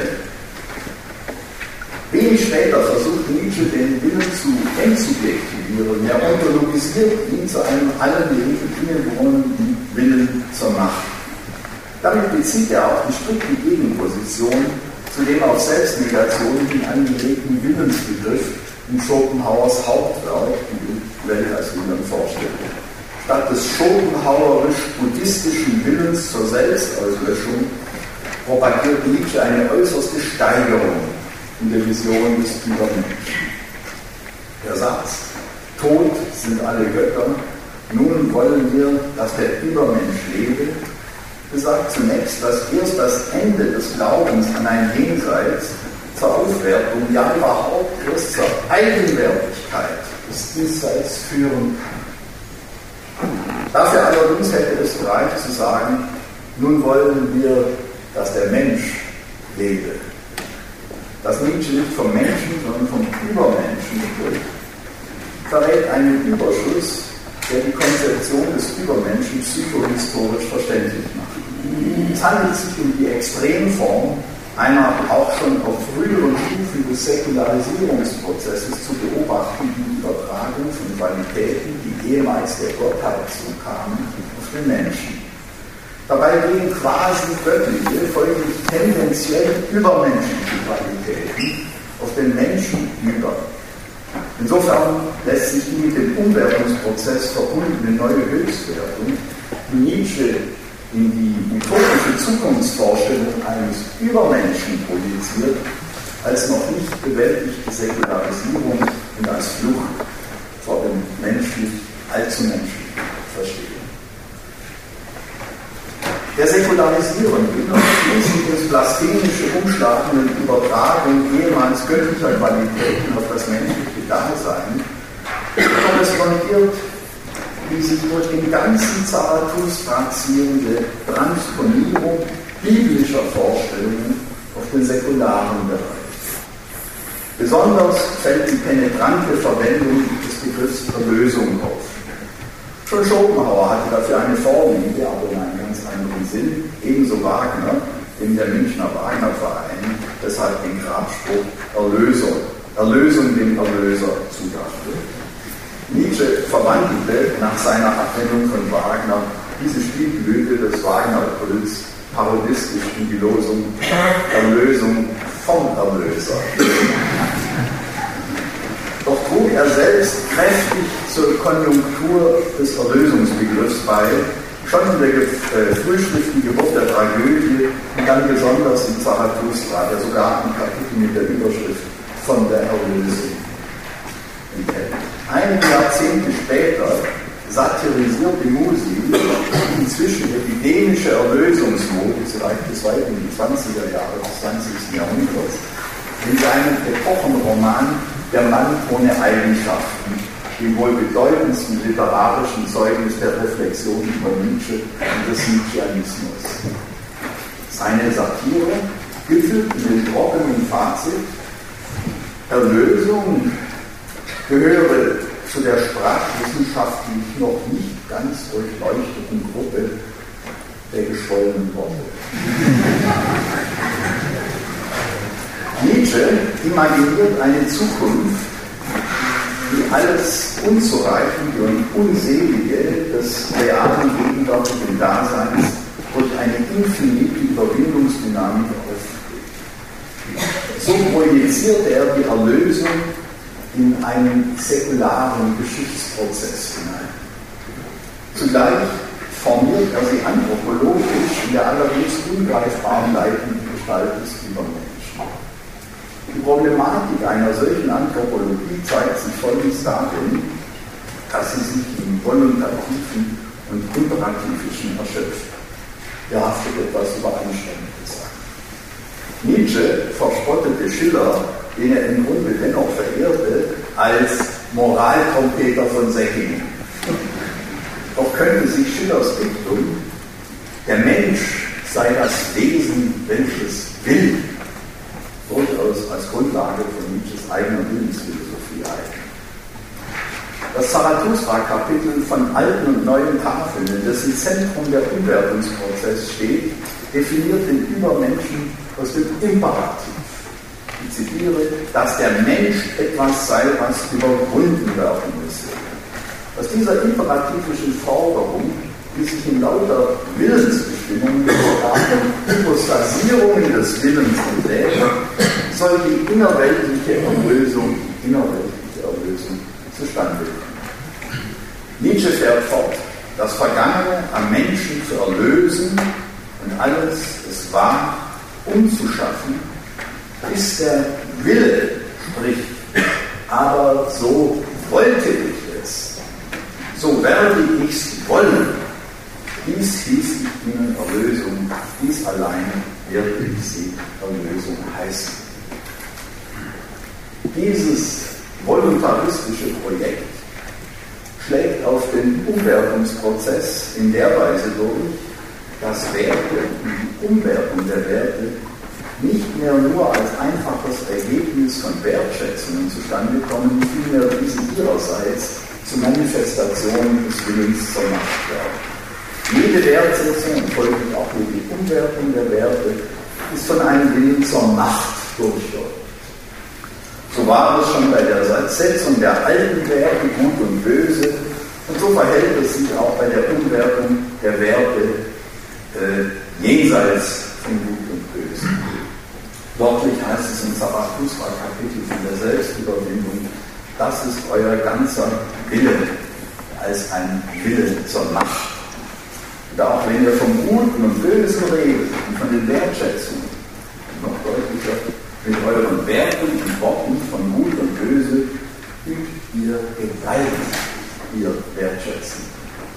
Wenig später versucht Nietzsche, den Willen zu entsubjektivieren. Er ontologisiert ihn zu einem allen innewohnenden Willen zur Macht. Damit bezieht er auch die strikte Gegenposition zu dem auf Selbstnegation hin angelegten Willensbegriff in Schopenhauers Hauptwerk, die Welt als Willen vorstellt. Statt des schopenhauerisch-buddhistischen Willens zur Selbstauslöschung propagiert Nietzsche eine äußerste Steigerung in der Vision des Übermenschen. Der Satz, tot sind alle Götter, nun wollen wir, dass der Übermensch lebe, besagt zunächst, dass erst das Ende des Glaubens an ein Jenseits zur Aufwertung, ja überhaupt erst zur Eigenwertigkeit des Diesseits führen kann. Dafür allerdings hätte es gereicht zu sagen, nun wollen wir, dass der Mensch lebe. Dass Nietzsche nicht vom Menschen, sondern vom Übermenschen spricht, verrät einen Überschuss, der die Konzeption des Übermenschen psychohistorisch verständlich macht. Es handelt sich um die Extremform einer auch schon auf früheren Stufen des Säkularisierungsprozesses zu beobachtenden Übertragung von Qualitäten, die ehemals der Gottheit zukamen, auf den Menschen. Dabei gehen quasi göttliche, folglich tendenziell übermenschliche Qualitäten auf den Menschen über. Insofern lässt sich die mit dem Umwertungsprozess verbundene neue Höchstwertung, die Nietzsche in die utopische Zukunftsvorstellung eines Übermenschen projiziert, als noch nicht bewältigte Säkularisierung und als Flucht vor dem menschlich allzu menschlich verstehen. Der säkularisierende und schließlich ins blasphemische umschlagenden Übertragung ehemals göttlicher Qualitäten auf das menschliche Dasein korrespondiert die sich durch den ganzen Zarathustra ziehende Transponierung biblischer Vorstellungen auf den säkularen Bereich. Besonders fällt die penetrante Verwendung des Begriffs Erlösung auf. Schon Schopenhauer hatte dafür eine Vorliebe, aber in einem ganz anderen Sinn, ebenso Wagner, dem der Münchner Wagnerverein deshalb den Grabspruch Erlösung dem Erlöser zudachte. Nietzsche verwandelte nach seiner Abwendung von Wagner diese Spielblüte des Wagner-Kults parodistisch in die Losung Erlösung vom Erlöser. Doch trug er selbst kräftig zur Konjunktur des Erlösungsbegriffs bei, Schon in der frühschriftlichen Geburt der Tragödie und dann besonders in Zarathustra, der sogar ein Kapitel mit der Überschrift von der Erlösung enthält. Einige Jahrzehnte später satirisiert die Musil inzwischen epidemische Erlösungsmode, sie reicht bis weit in die 20er Jahre des 20. Jahrhunderts, in seinem Epochenroman Der Mann ohne Eigenschaften, dem wohl bedeutendsten literarischen Zeugnis der Reflexion über Nietzsche und des Nietzscheanismus. Seine Satire gipfelt in dem trockenen Fazit: Erlösung gehöre zu der sprachwissenschaftlich noch nicht ganz durchleuchteten Gruppe der geschwollenen Worte. Nietzsche imaginiert eine Zukunft, die alles Unzureichende und Unselige des realen gegenwärtigen Daseins durch eine infinite Überwindungsdynamik aufgeht. So projizierte er die Erlösung in einen säkularen Geschichtsprozess hinein. Zugleich formiert er sie anthropologisch in der allerdings ungreifbaren leitenden Gestalt des Übermenschen. Die Problematik einer solchen Anthropologie zeigt sich vollends darin, dass sie sich im Voluntativen und Imperativischen erschöpft. Hier haftet etwas übereinstimmend gesagt. Nietzsche verspottete Schiller, den er im Grunde dennoch verehrte, als Moraltrompeter von Säckingen. Doch könnte sich Schillers Diktum, der Mensch sei das Wesen, welches will, durchaus als Grundlage von Nietzsches eigener Lebensphilosophie eignen. Das Zarathustra-Kapitel von alten und neuen Tafeln, das im Zentrum der Umwertungsprozess steht, definiert den Übermenschen aus dem Imperativ. Ich zitiere, dass der Mensch etwas sei, was überwunden werden müsse. Aus dieser imperativischen Forderung, die sich in lauter Willensbestimmungen sogar Hypostasierungen des Willens entlädt, soll die innerweltliche Erlösung zustande kommen. Nietzsche fährt fort, das Vergangene am Menschen zu erlösen und alles, es wahr, umzuschaffen, ist der Wille, sprich, aber so wollte ich es, so werde ich's wollen. Dies hieß ich ihnen Erlösung, dies allein werde ich sie Erlösung heißen. Dieses voluntaristische Projekt schlägt auf den Umwertungsprozess in der Weise durch, dass Werte und die Umwertung der Werte nicht mehr nur als einfaches Ergebnis von Wertschätzungen zustande kommen, vielmehr diese ihrerseits zu Manifestationen des Willens zur Macht werden. Jede Wertsetzung und folglich auch die Umwertung der Werte ist von einem Willen zur Macht durchgeführt. So war es schon bei der Setzung der alten Werte, Gut und Böse, und so verhält es sich auch bei der Umwertung der Werte jenseits von Gut und Böse. Wörtlich heißt es im Zarathustra-Kapitel von der Selbstüberwindung: Das ist euer ganzer Wille, als ein Wille zur Macht. Und auch wenn ihr vom Guten und Bösen redet und von den Wertschätzungen, noch deutlicher, mit euren Werten und Worten von Gut und Böse übt ihr Gewalt, ihr Wertschätzen.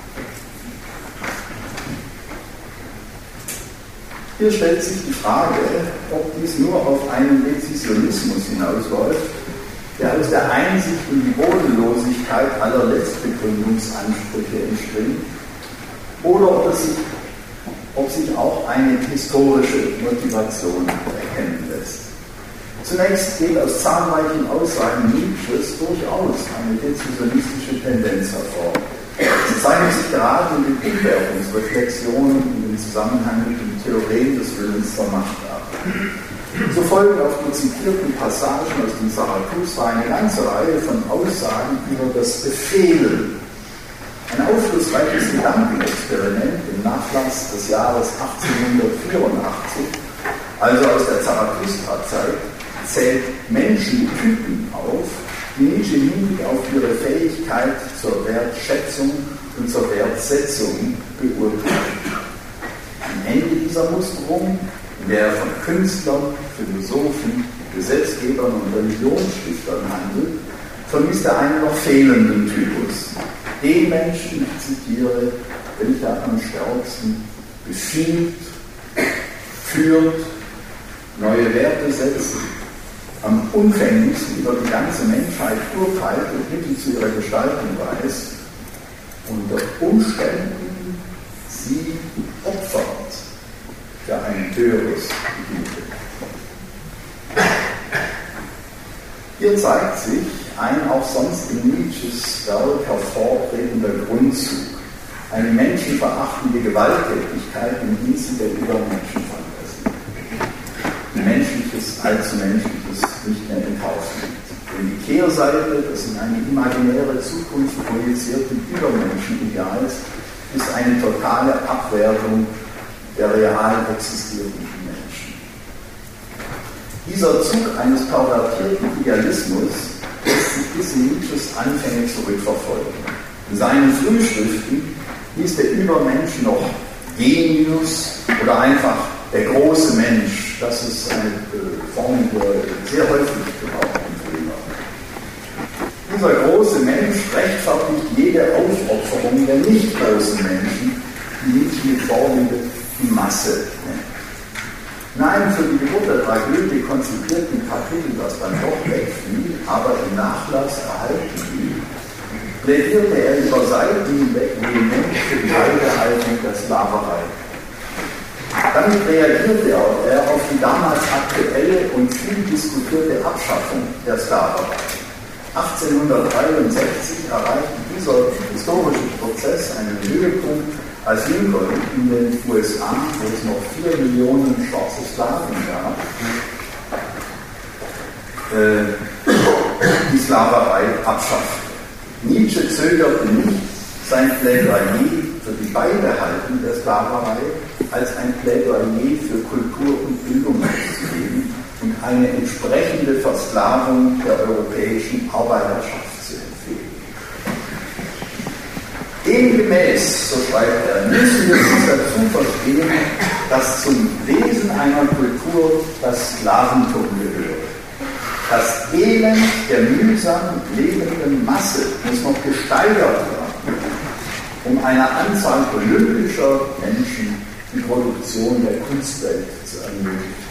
Hier stellt sich die Frage, ob dies nur auf einen Dezisionismus hinausläuft, der aus der Einsicht in die Bodenlosigkeit aller Letztbegründungsansprüche entspringt, oder ob sich auch eine historische Motivation erkennen lässt. Zunächst geht aus zahlreichen Aussagen Nietzsches durchaus eine dezisionistische Tendenz hervor. Sie zeigen sich gerade in den Umwertungsreflexionen im Zusammenhang mit den Theorien des Willens zur Macht ab. So folgen auf die zitierten Passagen aus dem Zarathustra eine ganze Reihe von Aussagen über das Befehlen. Ein aufschlussreiches Gedankenexperiment im Nachlass des Jahres 1884, also aus der Zarathustra-Zeit, zählt Menschentypen auf, die Nietzsche im Hinblick auf ihre Fähigkeit zur Wertschätzung und zur Wertsetzung beurteilt. Am Ende dieser Musterung, in der er von Künstlern, Philosophen, Gesetzgebern und Religionsstiftern handelt, vermisst er einen noch fehlenden Typus. Den Menschen, ich zitiere, welcher am stärksten befiehlt, führt, neue Werte setzt, am umfänglichsten über die ganze Menschheit urteilt und Mittel zu ihrer Gestaltung weiß, unter Umständen sie opfert für ein höheres Gute. Hier zeigt sich ein auch sonst in Nietzsches Werk hervortretender Grundzug, eine menschenverachtende Gewalttätigkeit im Dienste der Übermenschenfantasie, die Menschliches, allzu Menschliches nicht mehr enthaupten. Denn die Kehrseite des in eine imaginäre Zukunft projizierten Übermenschenideals ist eine totale Abwertung der real existierenden Menschen. Dieser Zug eines pervertierten Idealismus lässt sich bis in Nietzsches Anfänge zurückverfolgen. In seinen Frühschriften hieß der Übermensch noch Genius oder einfach der große Mensch. Das ist eine Form, die sehr häufig gebraucht wird. Dieser große Mensch rechtfertigt jede Aufopferung der nicht großen Menschen, die Nietzsche mit Vorliebe die Masse nennt. In einem für die Geburt der Tragödie konzipierten Kapitel, das dann doch wegfiel, aber im Nachlass erhalten blieb, plädierte er über Seiten hinweg vehement für die Haltung der Sklaverei. Damit reagierte er auf die damals aktuelle und viel diskutierte Abschaffung der Sklaverei. 1863 erreichte dieser historische Prozess einen Höhepunkt, als Lincoln in den USA, wo es noch 4 Millionen schwarze Sklaven gab, die Sklaverei abschaffte. Nietzsche zögerte nicht, sein Plädoyer für die Beibehaltung der Sklaverei als ein Plädoyer für Kultur und Bildung auszugeben und eine entsprechende Versklavung der europäischen Arbeiterschaft zu empfehlen. Demgemäß, so schreibt er, müssen wir uns dazu verstehen, dass zum Wesen einer Kultur das Sklaventum gehört. Das Elend der mühsam lebenden Masse muss noch gesteigert werden, um einer Anzahl olympischer Menschen die Produktion der Kunstwelt zu ermöglichen.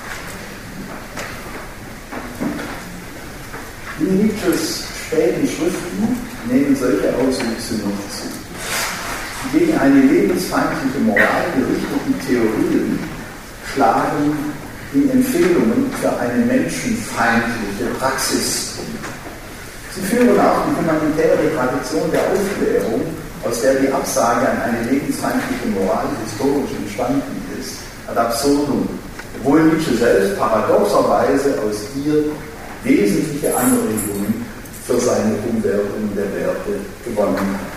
In Nietzsches späten Schriften nehmen solche Auswüchse noch zu. Die gegen eine lebensfeindliche Moral gerichteten Theorien schlagen in Empfehlungen für eine menschenfeindliche Praxis um. Sie führen auch die humanitäre Tradition der Aufklärung, aus der die Absage an eine lebensfeindliche Moral historisch entstanden ist, ad absurdum, obwohl Nietzsche selbst paradoxerweise aus ihr wesentliche Anregungen für seine Umwertung der Werte gewonnen hat.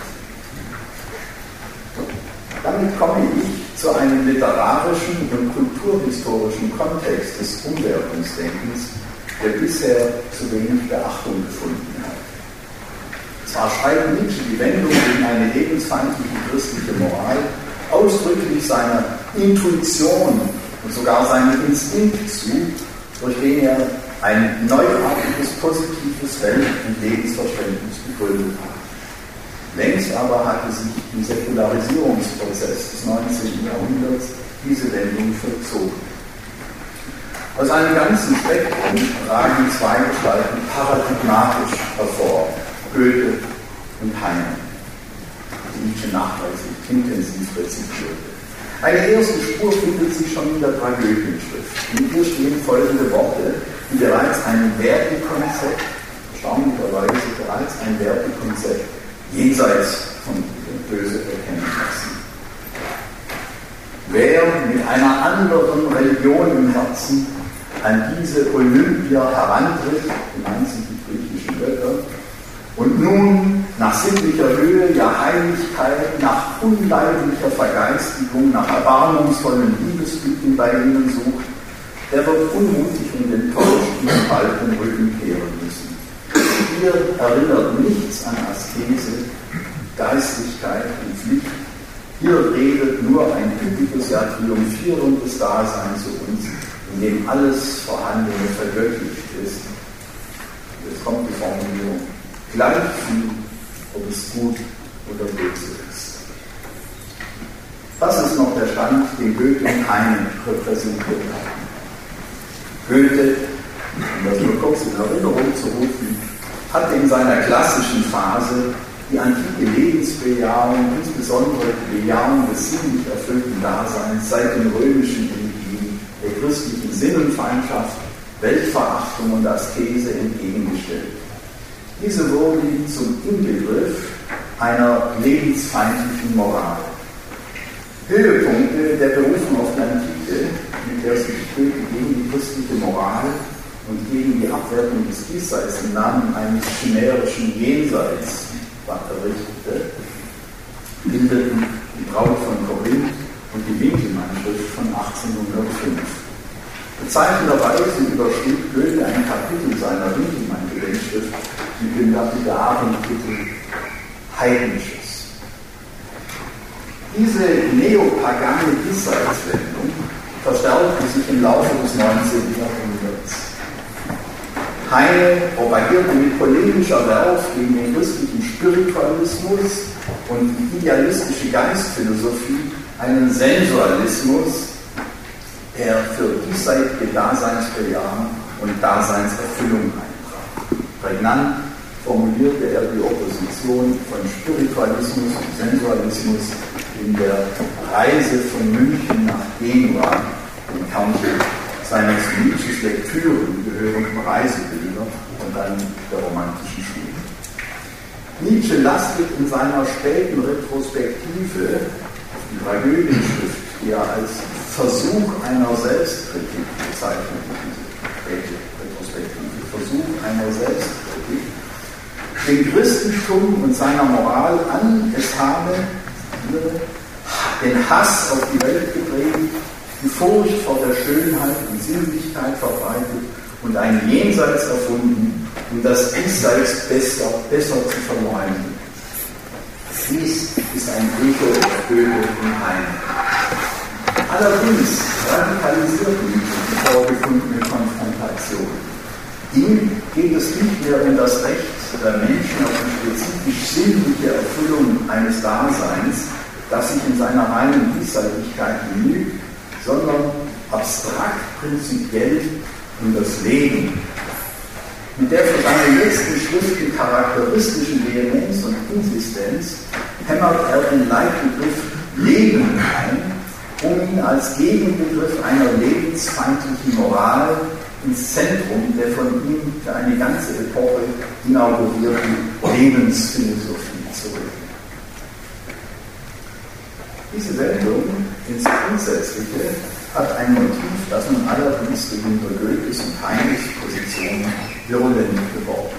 Damit komme ich zu einem literarischen und kulturhistorischen Kontext des Umwertungsdenkens, der bisher zu wenig Beachtung gefunden hat. Zwar schreibt Nietzsche die Wendung gegen eine lebensfeindliche christliche Moral ausdrücklich seiner Intuition und sogar seinem Instinkt zu, durch den er ein neuartiges, positives Welt- und Lebensverständnis begründet hat. Längst aber hatte sich im Säkularisierungsprozess des 19. Jahrhunderts diese Wendung vollzogen. Aus einem ganzen Spektrum ragen zwei Gestalten paradigmatisch hervor: Goethe und Heine, die Nietzsche nachweislich intensiv rezipierte. Eine erste Spur findet sich schon in der Tragödienschrift. In ihr stehen folgende Worte, die bereits ein Wertekonzept, erstaunlicherweise bereits ein Wertekonzept jenseits von Böse erkennen lassen. Wer mit einer anderen Religion im Herzen an diese Olympia herantritt, gemeint sind die griechischen Götter, und nun nach sittlicher Höhe, ja Heiligkeit, nach unleiblicher Vergeistigung, nach erbarmungsvollen Liebesgüten bei ihnen sucht, der wird unmutig und enttäuscht und bald den Rücken kehren müssen. hier erinnert nichts an Askese, Geistlichkeit und Pflicht. Hier redet nur ein üppiges, ja triumphierendes Dasein zu uns, in dem alles Vorhandene vergöttlicht ist. Jetzt kommt die Formulierung, gleich viel, ob es gut oder böse ist. Das ist noch der Stand, den Goethe und Heine repräsentiert haben. Goethe, um das nur kurz in Erinnerung zu rufen, hat in seiner klassischen Phase die antike Lebensbejahung, insbesondere die Bejahung des sinnlich erfüllten Daseins seit den römischen Religien, der christlichen Sinnenfeindschaft, Weltverachtung und Askese entgegengestellt. Diese wurde zum Inbegriff einer lebensfeindlichen Moral. Höhepunkte der Berufung auf die Antike, mit der sich Goethe gegen die christliche Moral und gegen die Abwertung des Diesseits im Namen eines chimärischen Jenseits errichtete, bildeten die Braut von Korinth und die Winkelmann-Schrift von 1805. Bezeichnenderweise überschrieb Goethe ein Kapitel seiner Winkelmann-Gedenkschrift mit dem lapidaren Titel Heidnisches. Diese neopagane Diesseitswendung verstärkte sich im Laufe des 19. Jahrhunderts. Heine propagierte mit polemischer Werf gegen den christlichen Spiritualismus und die idealistische Geistphilosophie einen Sensualismus, der für diesseitige Daseinsbejahung und Daseinserfüllung eintrat. Prägnant formulierte er die Opposition von Spiritualismus und Sensualismus in der Reise von München nach Genua, dem Kernstück seiner zu Nietzsches Lektüren gehörenden Reisebilder und dann der romantischen Schule. Nietzsche lastet in seiner späten Retrospektive auf die Tragödienschrift, die er als Versuch einer Selbstkritik bezeichnete, diese späte Retrospektive, Versuch einer Selbstkritik, dem Christentum und seiner Moral an, es habe den Hass auf die Welt getrieben, die Furcht vor der Schönheit und Sinnlichkeit verbreitet und ein Jenseits erfunden, um das Diesseits besser zu verleumden. Dies ist ein Echo auf Goethe und Heine. Allerdings radikalisiert Nietzsche die vorgefundene Konfrontation. Ihm geht es nicht mehr um das Recht der Menschen auf die spezifisch sinnliche Erfüllung eines Daseins, das sich in seiner reinen Diesseitigkeit genügt, sondern abstrakt prinzipiell um das Leben. Mit der für seine letzten Schriften charakteristischen Vehemenz und Insistenz hämmert er den Leitbegriff Leben ein, um ihn als Gegenbegriff einer lebensfeindlichen Moral ins Zentrum der von ihm für eine ganze Epoche inaugurierten Lebensphilosophie zu rücken. Diese Wendung ins Grundsätzliche hat ein Motiv, das nun allerdings gegenüber Goethes und Heines Position virulent geworden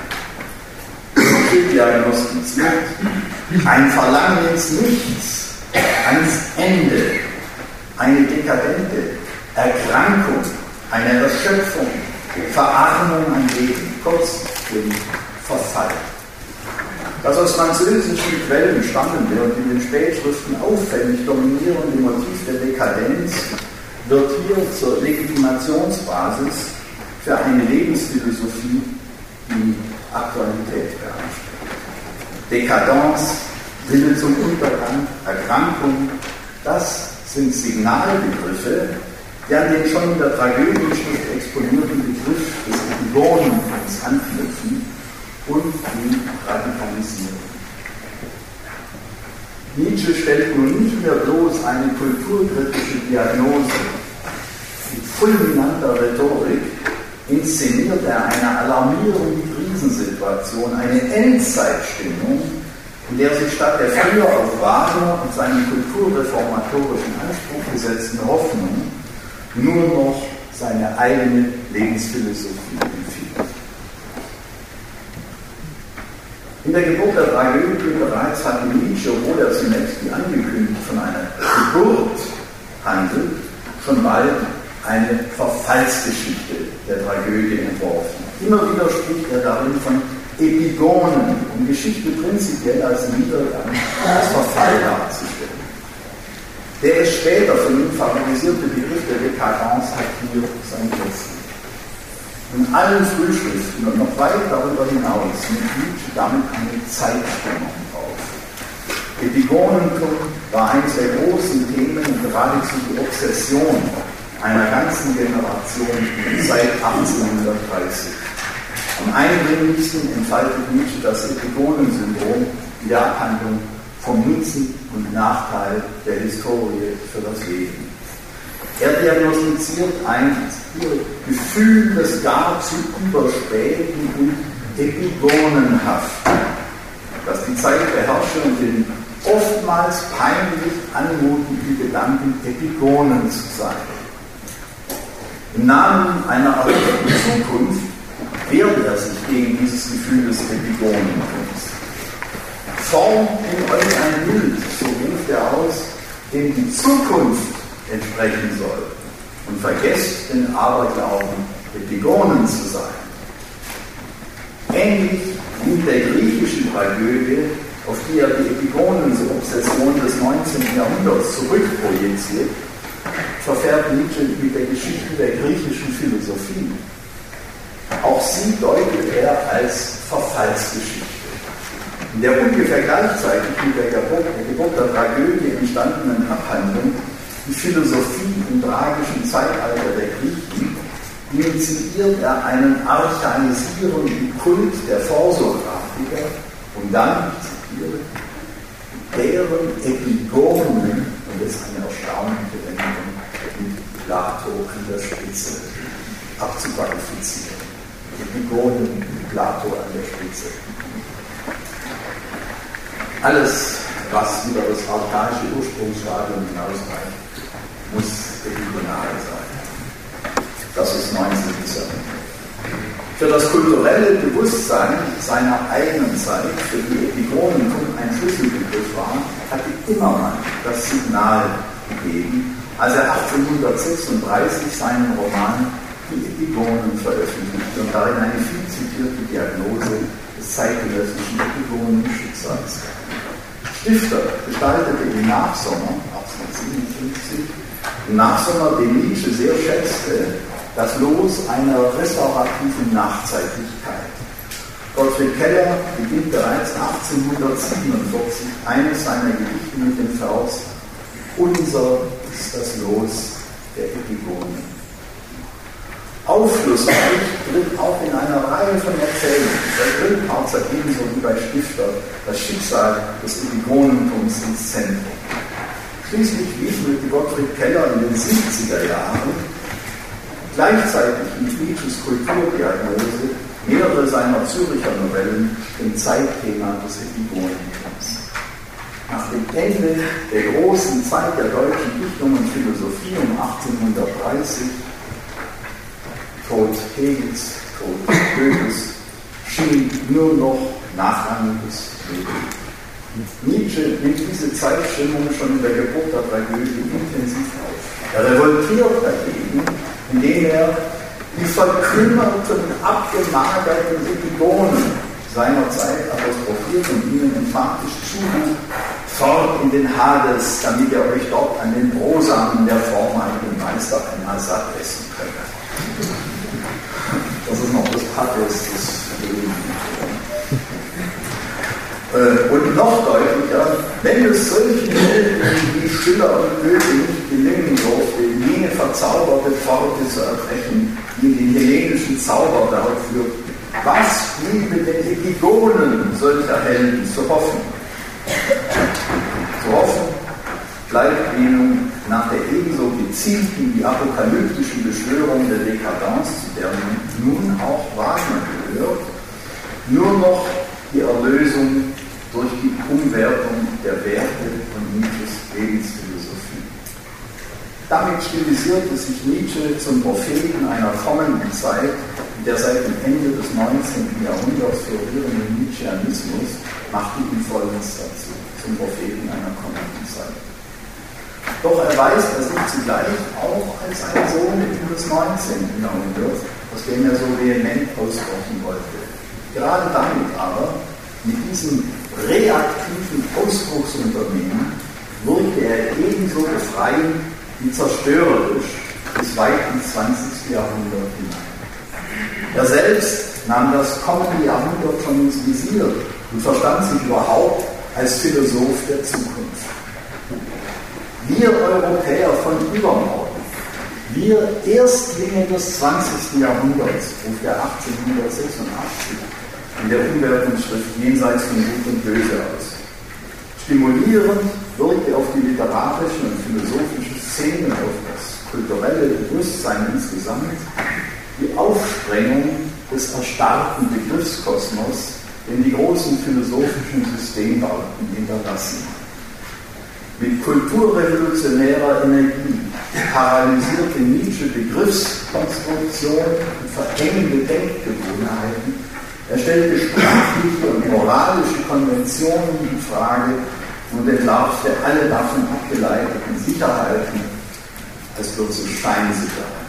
ist. Diagnostiziert ein Verlangen ins Nichts, ans Ende, eine dekadente Erkrankung, eine Erschöpfung, Verarmung am Leben, kurz den Verfall. Das aus französischen Quellen stammende und in den Spätschriften auffällig dominierende Motiv der Dekadenz wird hier zur Legitimationsbasis für eine Lebensphilosophie, die Aktualität beherrscht. Dekadence, Wille zum Untergang, Erkrankung, das sind Signalbegriffe, die an den schon in der Tragödienschrift exponierten Begriff des Geborenen-Punkts anknüpfen und ihn radikalisieren. Nietzsche stellt nun nicht mehr bloß eine kulturkritische Diagnose. Mit fulminanter Rhetorik inszeniert er eine alarmierende Krisensituation, eine Endzeitstimmung, in der sich statt der früher auf Wagner und seinen kulturreformatorischen Anspruch gesetzten Hoffnung nur noch seine eigene Lebensphilosophie empfiehlt. In der Geburt der Tragödie bereits hatte Nietzsche, obwohl er zunächst wie angekündigt von einer Geburt handelt, schon bald eine Verfallsgeschichte der Tragödie entworfen. Immer wieder spricht er darin von Epigonen, um Geschichte prinzipiell als Niedergang, als Verfall darzustellen. Der es später von ihm favorisierte Begriff der Dekadence hat hier sein Wurzel. In allen Frühschriften und noch weit darüber hinaus nimmt Nietzsche damit eine Zeitstimmung auf. Epigonentum war eines der großen Themen und geradezu die Obsession einer ganzen Generation seit 1830. Am eindringlichsten entfaltet Nietzsche das Epigonen-Syndrom in der Abhandlung vom Nutzen und Nachteil der Historie für das Leben. Er diagnostiziert ein Gefühl des geradezu überspäten und epigonenhaften, das die Zeit beherrsche und den oftmals peinlich anmutenden Gedanken Epigonen zu sein. Im Namen einer erhofften Zukunft wehrt er sich gegen dieses Gefühl des Epigonentums. Formt in euch ein Bild, so ruft er aus, dem die Zukunft entsprechen soll. Und vergesst den Aberglauben, Epigonen zu sein. Ähnlich wie mit der griechischen Tragödie, auf die er die Epigonen-Obsession des 19. Jahrhunderts zurückprojiziert, verfährt Nietzsche mit der Geschichte der griechischen Philosophie. Auch sie deutet er als Verfallsgeschichte. In der ungefähr gleichzeitig mit der Geburt der Tragödie entstandenen Abhandlung Die Philosophie im tragischen Zeitalter der Griechen initiiert er einen archaisierenden Kult der Vorsokratiker und dann, ich zitiere, deren Epigonen, und das ist eine erstaunliche Wendung, mit Plato an der Spitze abzuqualifizieren. Epigonen mit Plato an der Spitze. Alles, was über das archaische Ursprungsstadium hinausreicht, muss epigonal sein. Das ist 19. Jahrhundert. Für das kulturelle Bewusstsein seiner eigenen Zeit, für die Epigonentum ein Schlüsselbegriff war, hatte Immermann das Signal gegeben, als er 1836 seinen Roman Die Epigonen veröffentlichte und darin eine viel zitierte Diagnose des zeitgenössischen Epigonenschicksals. Stifter gestaltete im Nachsommer 1857, im Nachsommer, den Nietzsche sehr schätzte, das Los einer restaurativen Nachzeitlichkeit. Gottfried Keller beginnt bereits 1847 eines seiner Gedichte mit dem Vers: Unser ist das Los der Epigonen. Aufschlussreich tritt auch in einer Reihe von Erzählungen der Grillparzer ebenso wie bei Stifter das Schicksal des Epigonentums ins Zentrum. Schließlich widmete Gottfried Keller in den 70er Jahren gleichzeitig mit Nietzsches Kulturdiagnose mehrere seiner Zürcher Novellen dem Zeitthema des Epigonentums. Nach dem Ende der großen Zeit der deutschen Dichtung und Philosophie um 1830, Tod Hegels, Tod Goethes, schien nur noch nachrangiges Leben. Nietzsche nimmt diese Zeitstimmung schon in der Geburt der Tragödie intensiv auf. Er revoltiert dagegen, indem er die verkümmerten, abgemagerten Epigonen seiner Zeit apostrophiert und ihnen emphatisch zuruft: Fort in den Hades, damit ihr euch dort an den Brosamen der vormaligen Meister einmal satt essen könnt. Das ist noch das Pathos des Lebens. Und noch deutlicher, wenn es solchen Helden wie Schiller und Goethe nicht gelingen durfte, jene verzauberte Pforte zu erbrechen, die in den hellenischen Zauberberg führt, was bliebe den Epigonen solcher Helden zu hoffen? Zu hoffen bleibt ihnen nach der ebenso gezielten wie apokalyptischen Beschwörung der Dekadenz, zu der nun auch Wagner gehört, nur noch die Erlösung durch die Umwertung der Werte von Nietzsches Lebensphilosophie. Damit stilisierte sich Nietzsche zum Propheten einer kommenden Zeit, der seit dem Ende des 19. Jahrhunderts florierende Nietzscheanismus machte ihn vollends dazu, zum Propheten einer kommenden Zeit. Doch erweist er sich zugleich auch als ein Sohn des 19. Jahrhunderts, aus dem er so vehement ausbrechen wollte. Gerade damit aber, mit diesem reaktiven Ausbruchsunternehmen, wirkte er ebenso befreiend wie zerstörerisch bis weit ins 20. Jahrhundert hinein. Er selbst nahm das kommende Jahrhundert schon ins Visier und verstand sich überhaupt als Philosoph der Zukunft. Wir Europäer von übermorgen, wir Erstlinge des 20. Jahrhunderts, ruft er 1886 in der Umwertungsschrift Jenseits von Gut und Böse aus. Stimulierend wirkt er auf die literarische und philosophische Szene, auf das kulturelle Bewusstsein insgesamt, die Aufsprengung des erstarrten Begriffskosmos, den die großen philosophischen Systembauten hinterlassen. Mit kulturrevolutionärer Energie paralysierte Nietzsche Begriffskonstruktion und verengende Denkgewohnheiten. Er stellte sprachliche und moralische Konventionen in Frage und entlarvte alle davon abgeleiteten Sicherheiten als bloße Scheinsicherheit.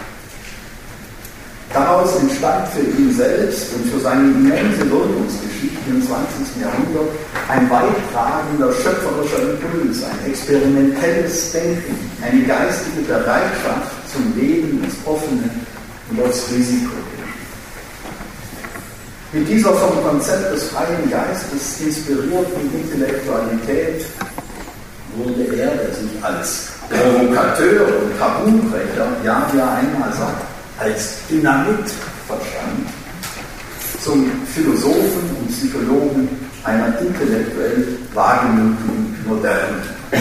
Daraus entstand für ihn selbst und für seine immense Wirkungsgeschichte im 20. Jahrhundert ein weittragender schöpferischer Impuls, ein experimentelles Denken, eine geistige Bereitschaft zum Leben ins Offene und aufs Risiko. Mit dieser vom Konzept des freien Geistes inspirierten Intellektualität wurde er, der sich als Provokateur und Tabubrecher, ja, wie er einmal sagt, als Dynamit verstand, zum Philosophen und Psychologen einer intellektuell wagemutigen Moderne.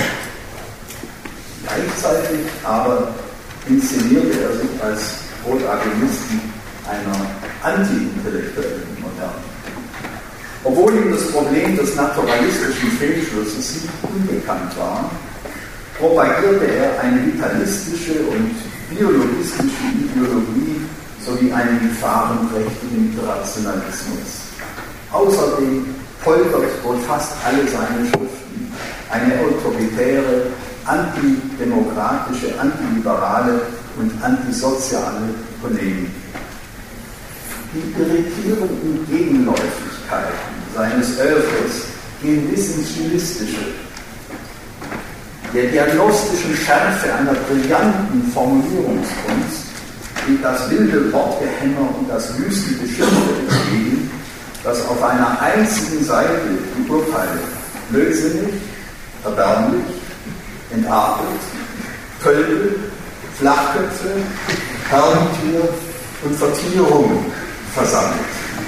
Gleichzeitig aber inszenierte er sich als Protagonisten einer anti-intellektuellen Moderne. Obwohl ihm das Problem des naturalistischen Fehlschlusses nicht unbekannt war, propagierte er eine vitalistische und biologistische Ideologie sowie einen gefahrenprächtigen Rationalismus. Außerdem poltert wohl fast alle seine Schriften eine autoritäre, antidemokratische, antiliberale und antisoziale Polemik. Die irritierenden Gegenläufigkeiten seines Oeuvres gehen bis ins Stilistische. Der diagnostischen Schärfe einer brillanten Formulierungskunst geht das wilde Wortgehämmer und das wüste Geschimpfe entgegen, das auf einer einzigen Seite die Urteile blödsinnig, erbärmlich, entartet, Tölpel, Flachköpfe, Herrentier und Vertierungen versammelt.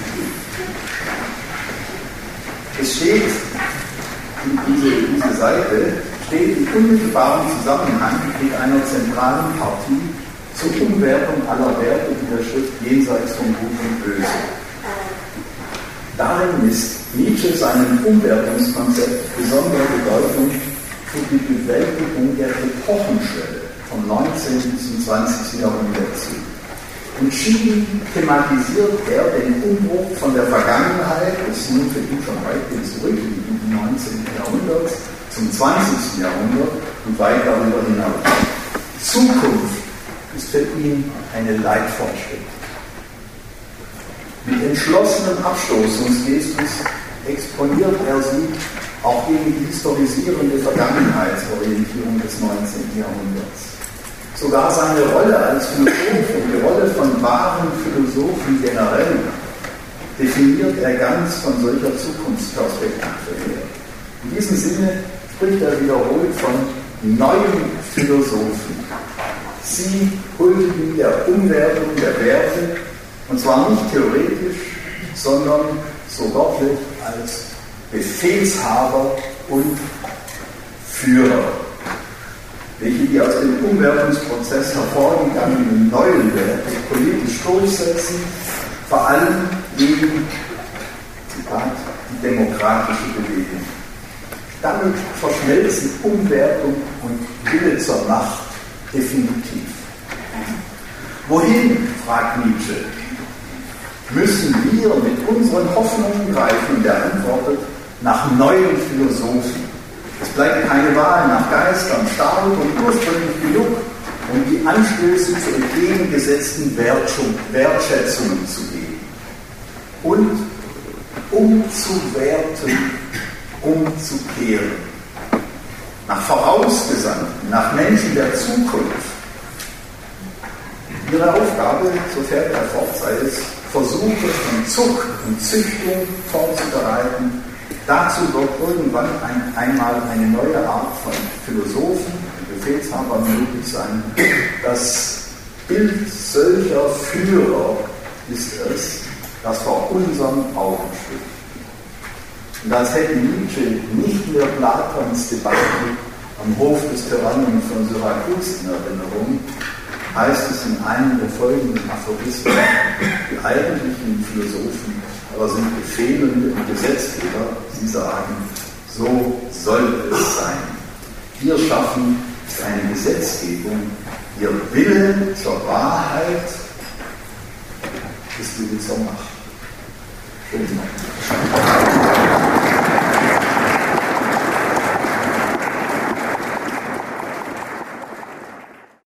Es steht, diese Seite steht in unmittelbarem Zusammenhang mit einer zentralen Partie zur Umwertung aller Werte in der Schrift Jenseits von Gut und Böse. Darin misst Nietzsche seinem Umwertungskonzept besondere Bedeutung für die Bewältigung der Epochenschwelle vom 19. bis zum 20. Jahrhundert zu. Entschieden thematisiert er den Umbruch von der Vergangenheit, das nun für ihn schon weitgehend zurückliegenden 19. Jahrhunderts, zum 20. Jahrhundert und weit darüber hinaus. Zukunft ist für ihn eine Leitvorstellung. Mit entschlossenem Abstoßungsgestus exponiert er sie auch gegen die historisierende Vergangenheitsorientierung des 19. Jahrhunderts. Sogar seine Rolle als Philosoph und die Rolle von wahren Philosophen generell definiert er ganz von solcher Zukunftsperspektive her. In diesem Sinne spricht er wiederholt von neuen Philosophen. Sie huldigen der Umwertung der Werte, und zwar nicht theoretisch, sondern so wörtlich als Befehlshaber und Führer, welche die aus dem Umwertungsprozess hervorgegangenen neuen Werte politisch durchsetzen, vor allem gegen, Zitat, die demokratische Bewegung. Damit verschmelzen Umwertung und Wille zur Macht definitiv. Wohin, fragt Nietzsche, müssen wir mit unseren Hoffnungen greifen? Und er antwortet, nach neuen Philosophen. Es bleibt keine Wahl, nach Geistern, stark und ursprünglich genug, um die Anstöße zu entgegengesetzten Wertschätzungen zu geben. und umzuwerten, umzukehren. Nach Vorausgesandten, nach Menschen der Zukunft. Ihre Aufgabe, so fährt er fort, sei es, Versuche von Zucht und Züchtung vorzubereiten. Dazu wird irgendwann einmal eine neue Art von Philosophen, Befehlshaber möglich sein. Das Bild solcher Führer ist es, das vor unseren Augen steht. Und als hätte Nietzsche nicht mehr Platons Debatte am Hof des Tyrannen von Syrakus in Erinnerung, heißt es in einem der folgenden Aphorismen, die eigentlichen Philosophen aber sind Befehlende und Gesetzgeber, sie sagen, so soll es sein. Wir schaffen eine Gesetzgebung, ihr Wille zur Wahrheit ist Wille zur Macht. Schönen Dank.